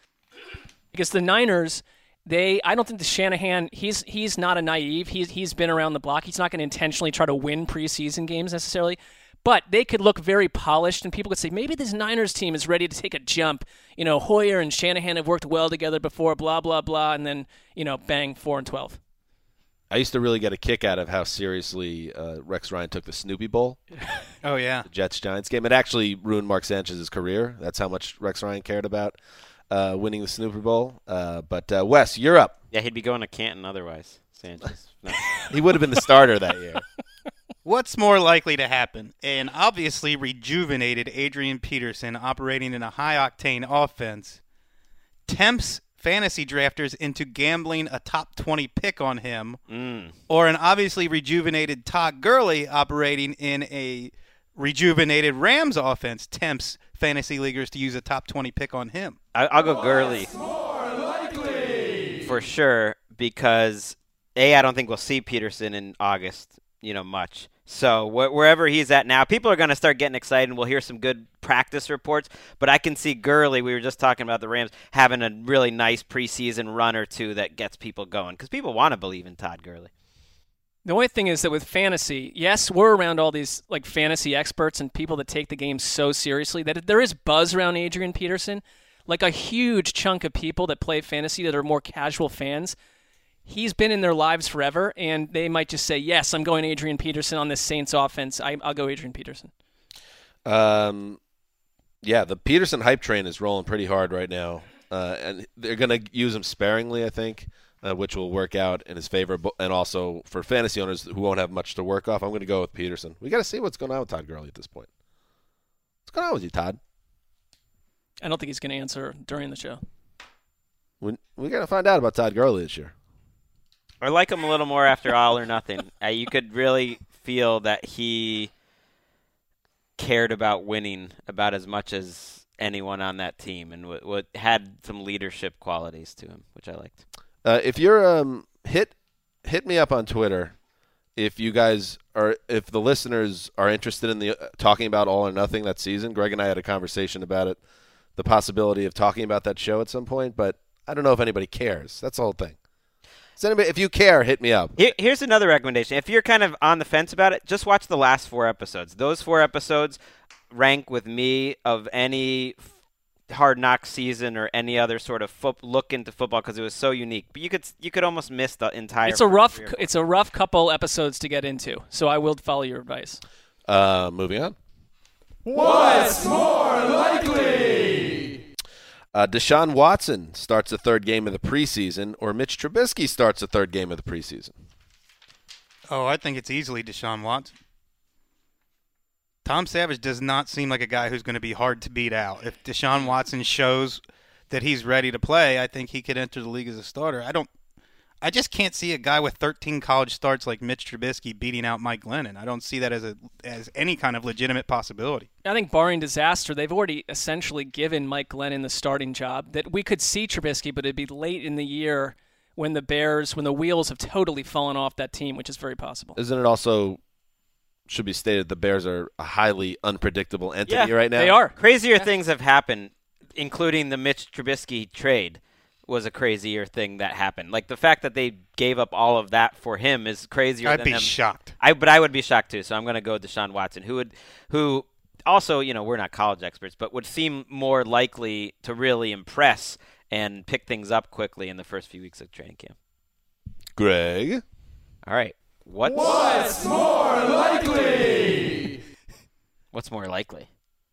because the Niners – They, I don't think the Shanahan, he's he's not a naive. He's he's been around the block. He's not going to intentionally try to win preseason games necessarily, but they could look very polished, and people could say maybe this Niners team is ready to take a jump. You know, Hoyer and Shanahan have worked well together before. Blah blah blah, and then you know, bang, four and twelve. I used to really get a kick out of how seriously uh, Rex Ryan took the Snoopy Bowl. Oh yeah, the Jets-Giants game. It actually ruined Mark Sanchez's career. That's how much Rex Ryan cared about Uh, winning the Snoopy Bowl. Uh, but, uh, Wes, you're up. Yeah, he'd be going to Canton otherwise, Sanchez. No. He would have been the starter that year. What's more likely to happen? An obviously rejuvenated Adrian Peterson operating in a high-octane offense tempts fantasy drafters into gambling a top twenty pick on him, mm. or an obviously rejuvenated Todd Gurley operating in a rejuvenated Rams offense tempts fantasy leaguers to use a top twenty pick on him. I, I'll go Gurley for sure because A, I don't think we'll see Peterson in August, you know, much. So wh- wherever he's at now, people are going to start getting excited, and we'll hear some good practice reports. But I can see Gurley, we were just talking about the Rams, having a really nice preseason run or two that gets people going because people want to believe in Todd Gurley. The only thing is that with fantasy, yes, we're around all these like fantasy experts and people that take the game so seriously that there is buzz around Adrian Peterson. Like a huge chunk of people that play fantasy that are more casual fans, he's been in their lives forever, and they might just say, yes, I'm going Adrian Peterson on this Saints offense. I, I'll go Adrian Peterson. Um, yeah, the Peterson hype train is rolling pretty hard right now, uh, and they're going to use him sparingly, I think. Uh, which will work out in his favor, and also for fantasy owners who won't have much to work off, I'm going to go with Peterson. We got to see what's going on with Todd Gurley at this point. What's going on with you, Todd? I don't think he's going to answer during the show. We we got to find out about Todd Gurley this year. I like him a little more after All or Nothing. Uh, you could really feel that he cared about winning about as much as anyone on that team, and w- w- had some leadership qualities to him, which I liked. Uh, if you're um hit hit me up on Twitter if you guys are if the listeners are interested in the uh, talking about All or Nothing that season. Greg and I had a conversation about it, the possibility of talking about that show at some point, but I don't know if anybody cares. That's the whole thing. So anybody, if you care, hit me up. Here, here's another recommendation. If you're kind of on the fence about it, just watch the last four episodes. Those four episodes rank with me of any Hard Knocks season or any other sort of fo- look into football because it was so unique. But you could you could almost miss the entire. It's a rough it's a rough couple episodes to get into. So I will follow your advice. Uh, moving on. What's more likely? Uh, Deshaun Watson starts the third game of the preseason, or Mitch Trubisky starts the third game of the preseason. Oh, I think it's easily Deshaun Watson. Tom Savage does not seem like a guy who's going to be hard to beat out. If Deshaun Watson shows that he's ready to play, I think he could enter the league as a starter. I don't. I just can't see a guy with thirteen college starts like Mitch Trubisky beating out Mike Glennon. I don't see that as a as any kind of legitimate possibility. I think barring disaster, they've already essentially given Mike Glennon the starting job. That we could see Trubisky, but it'd be late in the year when the Bears, when the wheels have totally fallen off that team, which is very possible. Isn't it also should be stated the Bears are a highly unpredictable entity yeah, right now? They are. Crazier Yeah. things have happened, including the Mitch Trubisky trade was a crazier thing that happened. Like the fact that they gave up all of that for him is crazier I'd than be them. shocked. I but I would be shocked too. So I'm going to go with Deshaun Watson, who would who also, you know, we're not college experts, but would seem more likely to really impress and pick things up quickly in the first few weeks of training camp. Greg. All right. What's, What's more likely? What's more likely?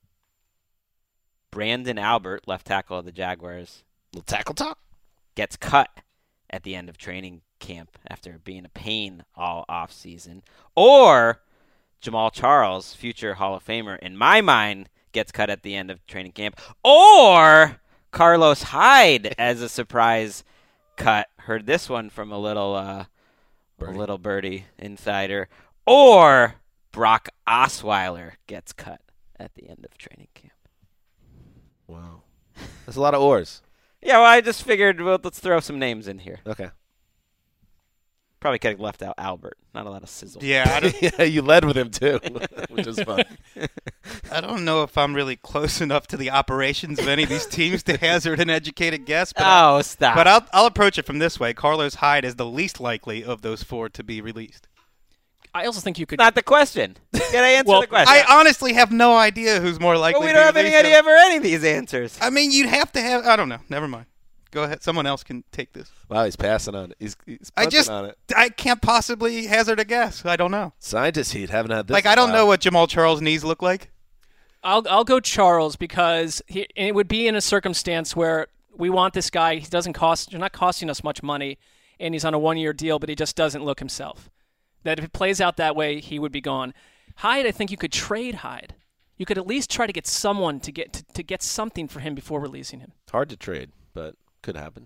Brandon Albert, left tackle of the Jaguars, Little tackle talk. gets cut at the end of training camp after being a pain all offseason. Or Jamal Charles, future Hall of Famer, in my mind, gets cut at the end of training camp. Or Carlos Hyde as a surprise cut. Heard this one from a little uh, a little birdie insider. Or Brock Osweiler gets cut at the end of training camp. Wow. That's a lot of oars. Yeah, well, I just figured, well, let's throw some names in here. Okay. Probably could have left out Albert. Not a lot of sizzle. Yeah, I don't, Yeah, you led with him too, which is fun. I don't know if I'm really close enough to the operations of any of these teams to hazard an educated guess. But I'll, Oh, stop. but I'll I'll approach it from this way. Carlos Hyde is the least likely of those four to be released. I also think you could. Not the question. Can I answer Well, the question? I honestly have no idea who's more likely. Well, we to don't be have any released. idea for any of these answers. I mean, you'd have to have. I don't know. Never mind. Go ahead. Someone else can take this. Wow, he's passing on it. He's, he's I punting just, on it. I can't possibly hazard a guess. I don't know. Scientist heat haven't had this. Like, in a I don't while. know what Jamal Charles' knees look like. I'll I'll go Charles because he, it would be in a circumstance where we want this guy. He doesn't cost. You're not costing us much money, and he's on a one-year deal, but he just doesn't look himself. That if it plays out that way, he would be gone. Hyde, I think you could trade Hyde. You could at least try to get someone to get to, to get something for him before releasing him. Hard to trade, but could happen.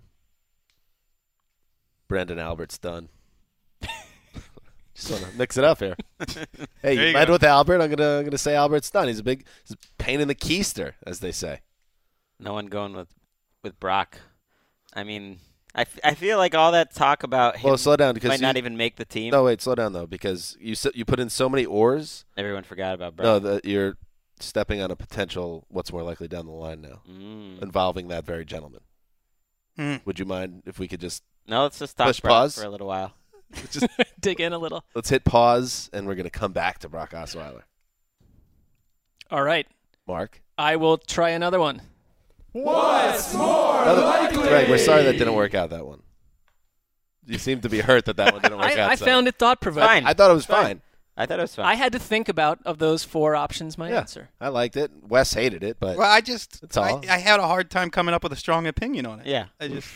Brandon Albert's done. Just want to mix it up here. Hey, you, you led go. with Albert. I'm gonna I'm gonna say Albert's done. He's a big he's a pain in the keister, as they say. No one going with with Brock. I mean, I, f- I feel like all that talk about him Well, slow down because might you, not even make the team. No, wait, slow down though, because you s- you put in so many oors. Everyone forgot about Brock. No, that you're stepping on a potential what's more likely down the line now, Mm. involving that very gentleman. Hmm. Would you mind if we could just No, let's just talk Push Brock pause. for a little while. just Dig in a little. let's hit pause and we're gonna come back to Brock Osweiler. All right. Mark. I will try another one. What's more Another- likely? Greg, we're sorry that didn't work out, that one. You seem to be hurt that that one didn't work I, out. I so. found it thought-provoking. Fine. I thought it was Fine. fine. I thought it was fun. I had to think about, of those four options, my Yeah, answer. I liked it. Wes hated it, but Well, I just, That's I, all. I had a hard time coming up with a strong opinion on it. Yeah. I just,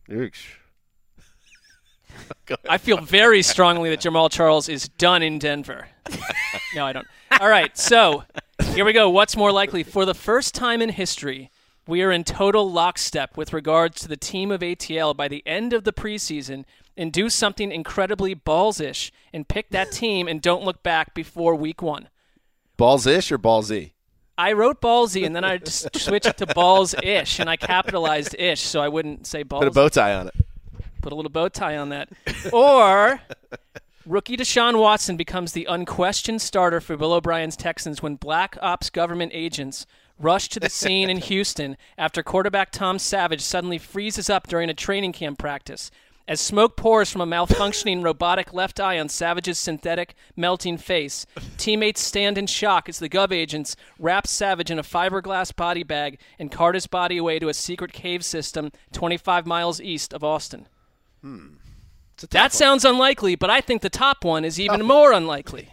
I feel very strongly that Jamal Charles is done in Denver. No, I don't. All right, so here we go. What's more likely? For the first time in history, we are in total lockstep with regards to the team of A T L by the end of the preseason and do something incredibly balls-ish and pick that team and don't look back before week one. balls-ish or ballsy? I wrote ballsy and then I just switched to balls-ish and I capitalized ish so I wouldn't say balls. Put a bow tie on it. Put a little bow tie on that. Or rookie Deshaun Watson becomes the unquestioned starter for Bill O'Brien's Texans when Black Ops government agents rush to the scene in Houston after quarterback Tom Savage suddenly freezes up during a training camp practice. As smoke pours from a malfunctioning robotic left eye on Savage's synthetic, melting face, teammates stand in shock as the Gov agents wrap Savage in a fiberglass body bag and cart his body away to a secret cave system twenty-five miles east of Austin. Hmm. That sounds unlikely, but I think the top one is even oh. more unlikely.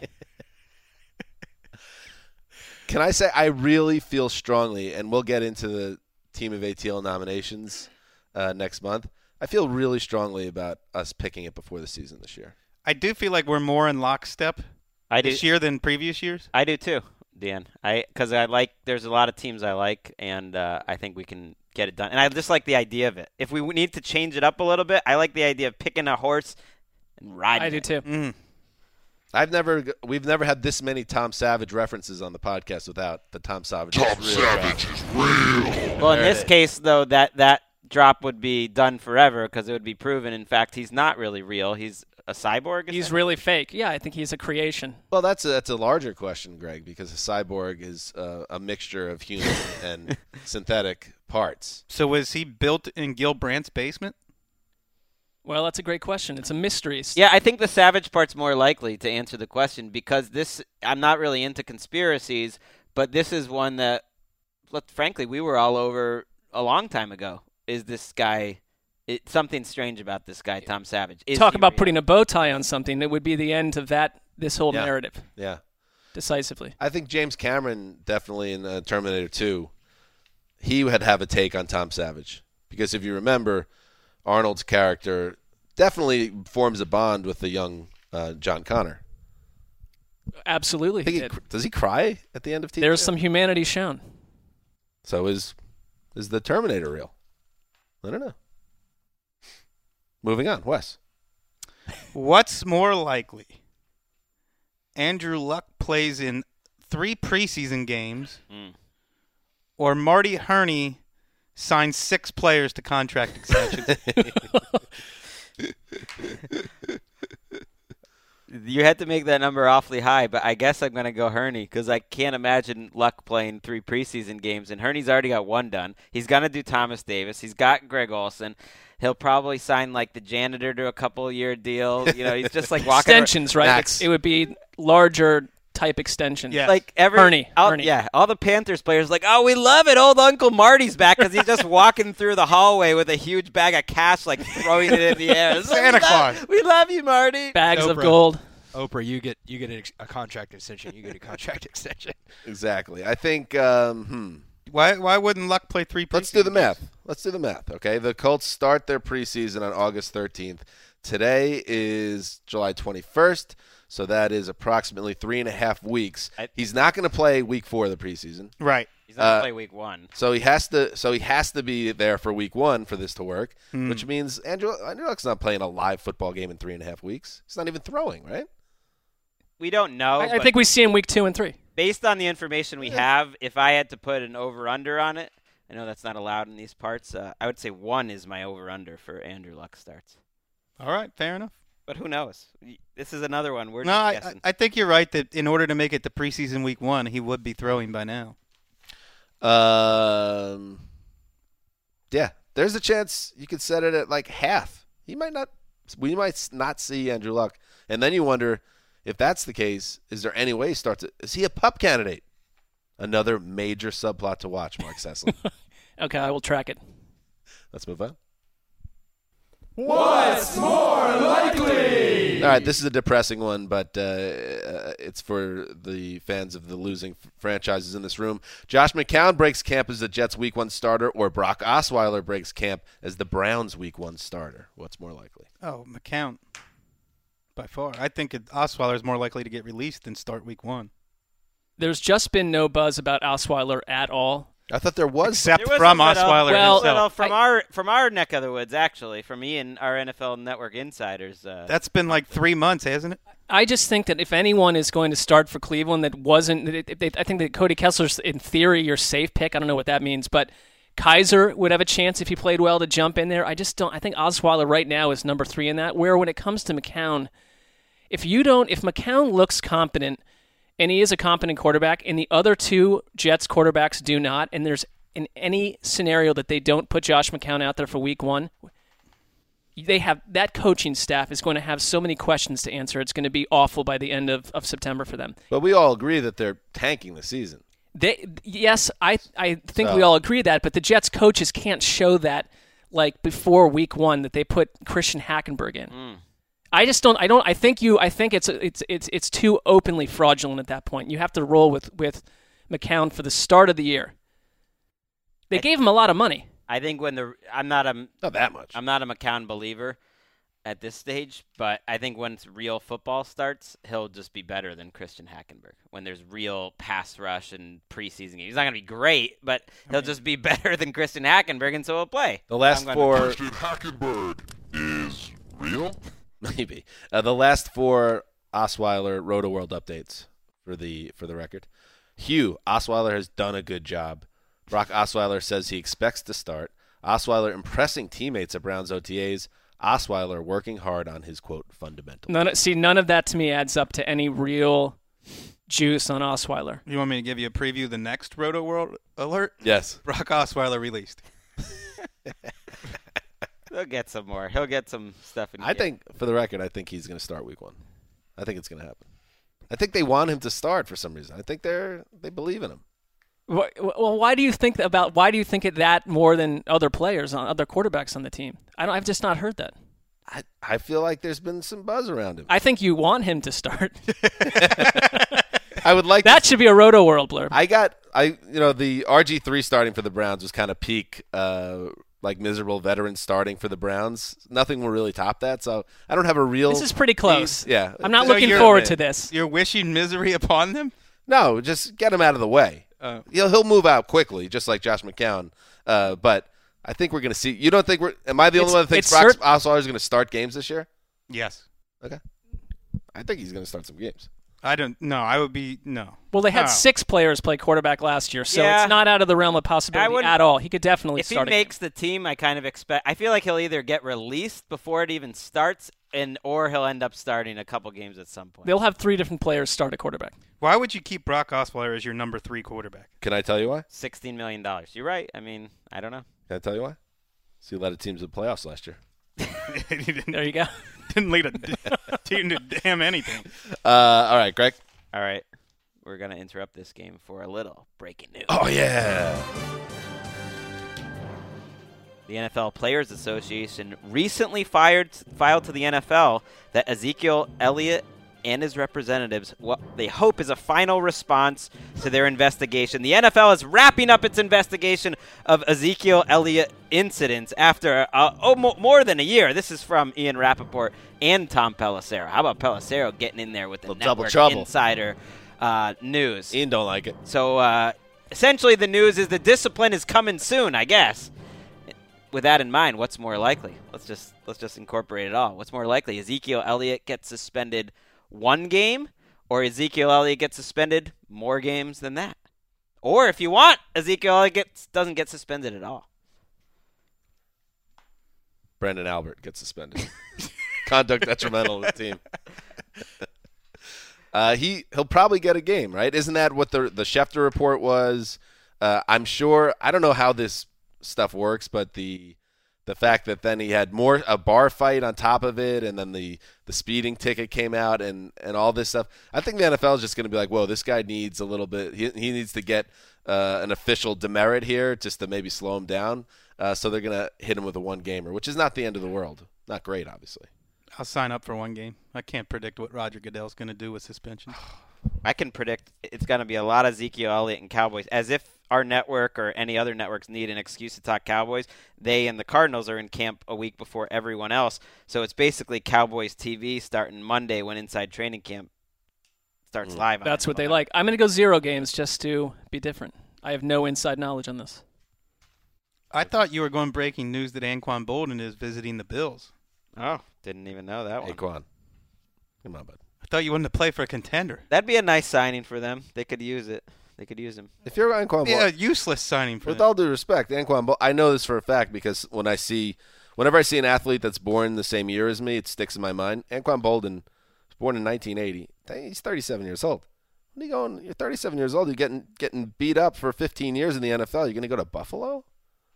Can I say I really feel strongly, and we'll get into the Team of A T L nominations uh, next month. I feel really strongly about us picking it before the season this year. I do feel like we're more in lockstep I this do. year than previous years. I do too, Dan. I because I like. There's a lot of teams I like, and uh, I think we can get it done. And I just like the idea of it. If we need to change it up a little bit, I like the idea of picking a horse and riding. I do it. too. Mm. I've never, we've never had this many Tom Savage references on the podcast without the Tom Savage. Tom is Savage is real. Well, in this case, though, that that drop would be done forever because it would be proven. In fact, he's not really real. He's a cyborg. He's really fake. Yeah, I think he's a creation. Well, that's a, that's a larger question, Greg, because a cyborg is uh, a mixture of human and synthetic parts. So was he built in Gil Brandt's basement? Well, that's a great question. It's a mystery. Yeah, I think the Savage part's more likely to answer the question because this, I'm not really into conspiracies, but this is one that, look, frankly, we were all over a long time ago. Is this guy, it, something strange about this guy, Tom Savage. Is Talk about real? putting a bow tie on something. That would be the end of that, this whole yeah. narrative. Yeah. Decisively. I think James Cameron definitely in uh, Terminator two, he would have a take on Tom Savage. Because if you remember, Arnold's character definitely forms a bond with the young uh, John Connor. Absolutely. He he he, does he cry at the end of T V? There's some humanity shown. So is is the Terminator real? I don't know. Moving on, Wes. What's more likely? Andrew Luck plays in three preseason games, mm. or Marty Herney signs six players to contract extensions. You had to make that number awfully high, but I guess I'm going to go Herney because I can't imagine Luck playing three preseason games, and Herney's already got one done. He's going to do Thomas Davis. He's got Greg Olsen. He'll probably sign like the janitor to a couple-year deal. You know, he's just like walking extensions, around. right? Max. It would be larger type extensions. Yeah. Like every Herney. all, Herney. Yeah, all the Panthers players like, oh, we love it. Old Uncle Marty's back because he's just walking through the hallway with a huge bag of cash, like throwing it in the air. Santa we Claus. Love, we love you, Marty. Bags of Oprah. gold. Oprah, you get you get a, a contract extension. You get a contract extension. Exactly. I think. Um, hmm. Why why wouldn't Luck play three preseason Let's do the games? math. Let's do the math. Okay. The Colts start their preseason on August thirteenth. Today is July twenty-first, so that is approximately three and a half weeks. I- He's not going to play week four of the preseason. Right. He's not going to Uh, play week one. So he has to. So he has to be there for week one for this to work, Hmm. which means Andrew Andrew Luck's not playing a live football game in three and a half weeks. He's not even throwing, right? We don't know. I, I but think we see him week two and three. based on the information we have, if I had to put an over-under on it, I know that's not allowed in these parts, uh, I would say one is my over-under for Andrew Luck starts. All right, fair enough. But who knows? This is another one. We're No, just I, guessing. I think you're right that in order to make it to preseason week one, he would be throwing by now. Um, yeah, there's a chance you could set it at like half. He might not. We might not see Andrew Luck, and then you wonder if that's the case. Is there any way he starts? It, is he a pup candidate? Another major subplot to watch, Mark Sessler. Okay, I will track it. Let's move on. What's more likely? All right, this is a depressing one, but uh, uh, it's for the fans of the losing f- franchises in this room. Josh McCown breaks camp as the Jets' Week One starter, or Brock Osweiler breaks camp as the Browns' Week One starter. What's more likely? Oh, McCown. By far. I think it, Osweiler is more likely to get released than start week one. There's just been no buzz about Osweiler at all. I thought there was. Except There was from a little- Osweiler well, himself. Well, from I- our from our neck of the woods, actually, from me and our N F L Network insiders. Uh, That's been like three months, hasn't it? I just think that if anyone is going to start for Cleveland that wasn't, they, they, I think that Cody Kessler's, in theory, your safe pick. I don't know what that means, but Kaiser would have a chance if he played well to jump in there. I just don't. I think Osweiler right now is number three in that. Where when it comes to McCown, if you don't, if McCown looks competent, and he is a competent quarterback, and the other two Jets quarterbacks do not, and there's in any scenario that they don't put Josh McCown out there for week one, they have that coaching staff is going to have so many questions to answer. It's going to be awful by the end of, of September for them. But we all agree that they're tanking the season. They yes, I I think So- we all agree that, but the Jets coaches can't show that like before week one that they put Christian Hackenberg in. Mm. I just don't. I don't. I think you. I think it's it's it's it's too openly fraudulent at that point. You have to roll with with McCown for the start of the year. They I- gave him a lot of money. I think when the I'm not a Not that much. I'm not a McCown believer at this stage, but I think once real football starts, he'll just be better than Christian Hackenberg. When there's real pass rush and preseason games, he's not going to be great, but he'll just be better than Christian Hackenberg, and so he'll play. The last I'm gonna- four, Christian Hackenberg is real? maybe uh, the last four Osweiler Roto World updates for the for the record. Hugh Osweiler has done a good job. Brock Osweiler says he expects to start. Osweiler impressing teammates at Browns O T As. Osweiler working hard on his, quote, fundamentals. None. See, none of that to me adds up to any real juice on Osweiler. You want me to give you a preview of the next Roto World alert? Yes. Brock Osweiler released. He'll get some more. He'll get some stuff in. I think, for the record, I think he's going to start week one. I think it's going to happen. I think they want him to start for some reason. I think they're they believe in him. Wh- Well, why do you think about? Why do you think it that more than other players on other quarterbacks on the team? I don't. I've just not heard that. I, I feel like there's been some buzz around him. I think you want him to start. I would like that to, should be a Roto World blurb. I got I you know the R G three starting for the Browns was kind of peak uh, like miserable veteran starting for the Browns. Nothing will really top that. So I don't have a real. This is pretty close. Yeah, I'm not So looking you're- forward to this. You're wishing misery upon them? No, just get him out of the way. Oh. He'll he'll move out quickly, just like Josh McCown. Uh, but I think we're going to see. You don't think we're? Am I the only It's- one that thinks it's Brock cert- Osweiler is going to start games this year? Yes. Okay, I think he's going to start some games. I don't no, I would be no. Well, they had No. six players play quarterback last year, so Yeah. it's not out of the realm of I possibility wouldn't- at all. He could definitely If he start. a makes the team, I kind of expect. I feel like he'll either get released before it even starts, and or he'll end up starting a couple games at some point. They'll have three different players start a quarterback. Why would you keep Brock Osweiler as your number three quarterback? Can I tell you why? Sixteen million dollars. You're right. I mean, I don't know. Can I tell you why? See a lot of teams in the playoffs last year. he didn't, There you go. didn't lead a team to damn anything. Uh, all right, Greg. All right, we're gonna interrupt this game for a little breaking news. Oh yeah. The N F L Players Association recently fired, filed to the N F L that Ezekiel Elliott and his representatives, what they hope is a final response to their investigation. The N F L is wrapping up its investigation of Ezekiel Elliott incidents after uh, oh, mo- more than a year. This is from Ian Rappaport and Tom Pelissero. How about Pelissero getting in there with the Little double network trouble. insider uh, news? Ian don't like it. So uh, essentially the news is the discipline is coming soon, I guess. With that in mind, what's more likely? Let's just let's just incorporate it all. What's more likely? Ezekiel Elliott gets suspended one game, or Ezekiel Elliott gets suspended more games than that? Or if you want, Ezekiel Elliott gets, doesn't get suspended at all. Brendan Albert gets suspended. Conduct detrimental to the team. uh, he he'll probably get a game, right? Isn't that what the the Schefter report was? Uh, I'm sure. I don't know how this stuff works, but the the fact that then he had more a bar fight on top of it, and then the the speeding ticket came out, and and all this stuff. I think the N F L is just going to be like, whoa, this guy needs a little bit. He he needs to get uh, an official demerit here, just to maybe slow him down. Uh, so they're going to hit him with a one gamer, which is not the end of the world. Not great, obviously. I'll sign up for one game. I can't predict what Roger Goodell's going to do with suspension. I can predict it's going to be a lot of Ezekiel Elliott and Cowboys. As if our network or any other networks need an excuse to talk Cowboys, they and the Cardinals are in camp a week before everyone else. So it's basically Cowboys T V starting Monday when Inside Training Camp starts Mm. live. on That's N F L what they Network. like. I'm going to go zero games just to be different. I have no inside knowledge on this. I thought you were going breaking news that Anquan Bolden is visiting the Bills. Oh, didn't even know that one. Aquan. Come on, bud. I thought you wanted to play for a contender. That'd be a nice signing for them. They could use it. They could use him. If you're Anquan Yeah, Bolden, useless signing for with them. all due respect, Anquan Bolden, I know this for a fact because when I see, whenever I see an athlete that's born the same year as me, it sticks in my mind. Anquan Bolden was born in nineteen eighty. He's thirty-seven years old. What are you going? You're thirty-seven years old. You're getting getting beat up for fifteen years in the N F L. You're going to go to Buffalo?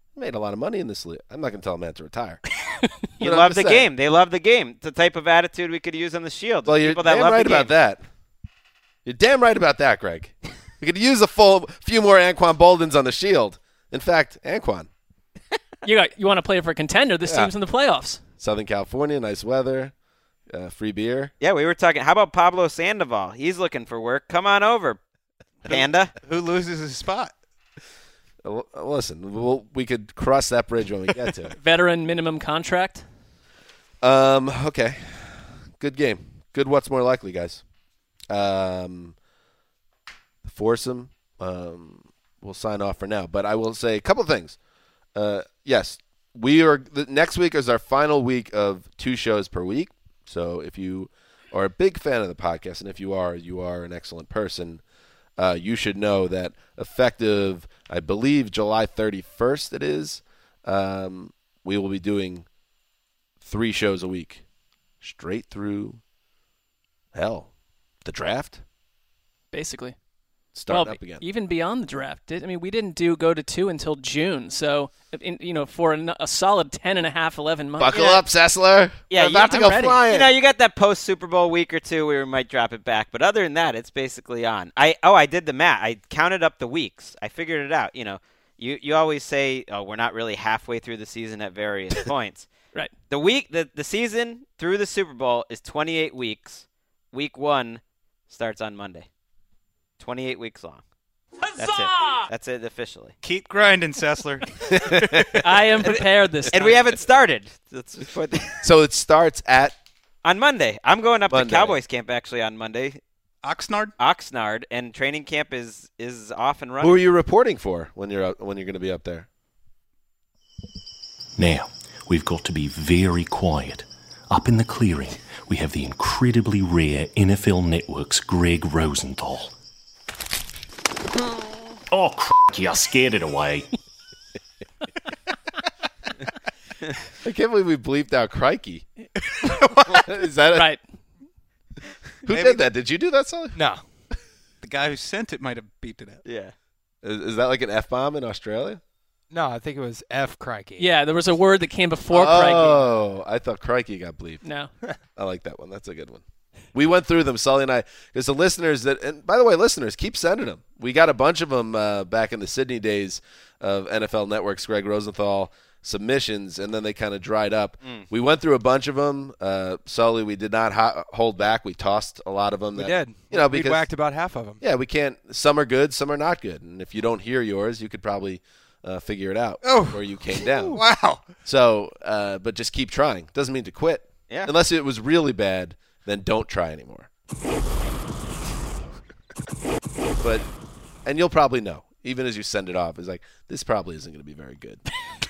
He made a lot of money in this league. I'm not going to tell a man to retire. You But I'm love just the saying. game. They love the game. It's the type of attitude we could use on the Shield. Well, you're People that damn love right the game. about that. You're damn right about that, Greg. We could use a full few more Anquan Boldens on the Shield. In fact, Anquan, You got you want to play for a contender? This Yeah. team's in the playoffs. Southern California, nice weather, uh, free beer. Yeah, we were talking. How about Pablo Sandoval? He's looking for work. Come on over, Panda. Who loses his spot? Uh, listen, we'll, we could cross that bridge when we get to it. Veteran minimum contract. Um. Okay. Good game. Good. What's more likely, guys? Um. Foursome. Um. We'll sign off for now, but I will say a couple things. Uh. Yes, we are. The, next week is our final week of two shows per week. So if you are a big fan of the podcast, and if you are, you are an excellent person. Uh, you should know that effective, I believe, July thirty-first it is, um, we will be doing three shows a week, straight through, hell, the draft, Basically. starting well, up again. Even beyond the draft. Did, I mean, we didn't do go to two until June. So, in, you know, for a, a solid ten and a half, eleven months. Buckle Yeah. up, Sessler. Yeah, We're about you- to I'm go ready. flying. You know, you got that post Super Bowl week or two where we might drop it back, but other than that, it's basically on. I oh, I did the math. I counted up the weeks. I figured it out. You know, you you always say, oh, we're not really halfway through the season at various points. Right. The week, the the season through the Super Bowl is twenty-eight weeks. Week one starts on Monday. twenty-eight weeks long. That's it. That's it officially. Keep grinding, Sessler. I am prepared this time. And we haven't started. Let's just put that- So it starts at on Monday. I'm going up Monday. to Cowboys camp actually on Monday. Oxnard? Oxnard, and training camp is is off and running. who are you reporting for when you're up, when you're going to be up there? Now, we've got to be very quiet. Up in the clearing, we have the incredibly rare N F L Network's Greg Rosenthal. Oh, cracky, I scared it away. I can't believe we bleeped out Crikey. Is that a, Right. Who Maybe- did that? Did you do that, Sully? No. The guy who sent it might have beeped it out. Yeah. Is, is that like an F bomb in Australia? No, I think it was F crikey. Yeah, there was a word that came before crikey. Oh, I thought Crikey got bleeped. No. I like that one. That's a good one. We went through them, Sully and I, because the listeners that, and by the way, listeners, keep sending them. We got a bunch of them uh, back in the Sydney days of N F L Network's Greg Rosenthal submissions, and then they kind of dried up. Mm. We went through a bunch of them. Uh, Sully, we did not ho- hold back. We tossed a lot of them. We that, did. You know, we because whacked about half of them. yeah, we can't. Some are good, some are not good, and if you don't hear yours, you could probably uh, figure it out Oh. where you came down. Wow. So, uh, but just keep trying. Doesn't mean to quit. Yeah. Unless it was really bad, then don't try anymore. But, and you'll probably know, even as you send it off, it's like, this probably isn't going to be very good.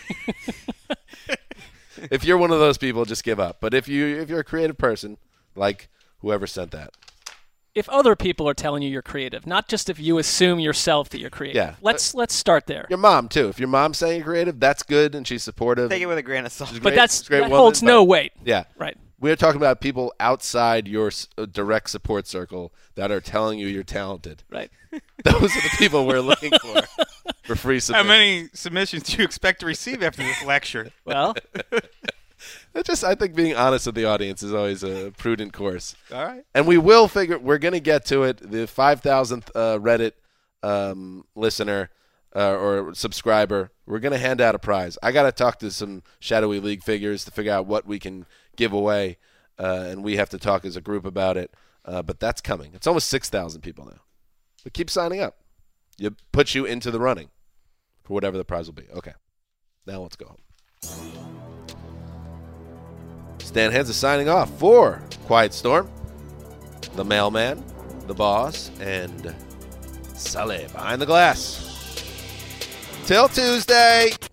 If you're one of those people, just give up. But if you if you're a creative person, like whoever sent that, If other people are telling you you're creative, not just if you assume yourself that you're creative. Yeah. Let's let's start there. your mom too. If your mom's saying you're creative, that's good and she's supportive. Take it with a grain of salt. She's a But great- that's she's a great that woman, holds but- no weight. Yeah. Right. We're talking about people outside your s- uh, direct support circle that are telling you you're talented. Right. Those are the people we're looking for for free How submission. many submissions do you expect to receive after this lecture? Well, It's just, I think being honest with the audience is always a prudent course. All right. And we will figure, we're going to get to it. The five thousandth uh, Reddit um, listener uh, or subscriber, we're going to hand out a prize. I got to talk to some Shadowy League figures to figure out what we can give away, uh, and we have to talk as a group about it. Uh, but that's coming. It's almost six thousand people now. But keep signing up. It puts you into the running for whatever the prize will be. Okay. Now let's go home. Stan Hansa signing off for Quiet Storm, the mailman, the boss, and Sully behind the glass. Till Tuesday.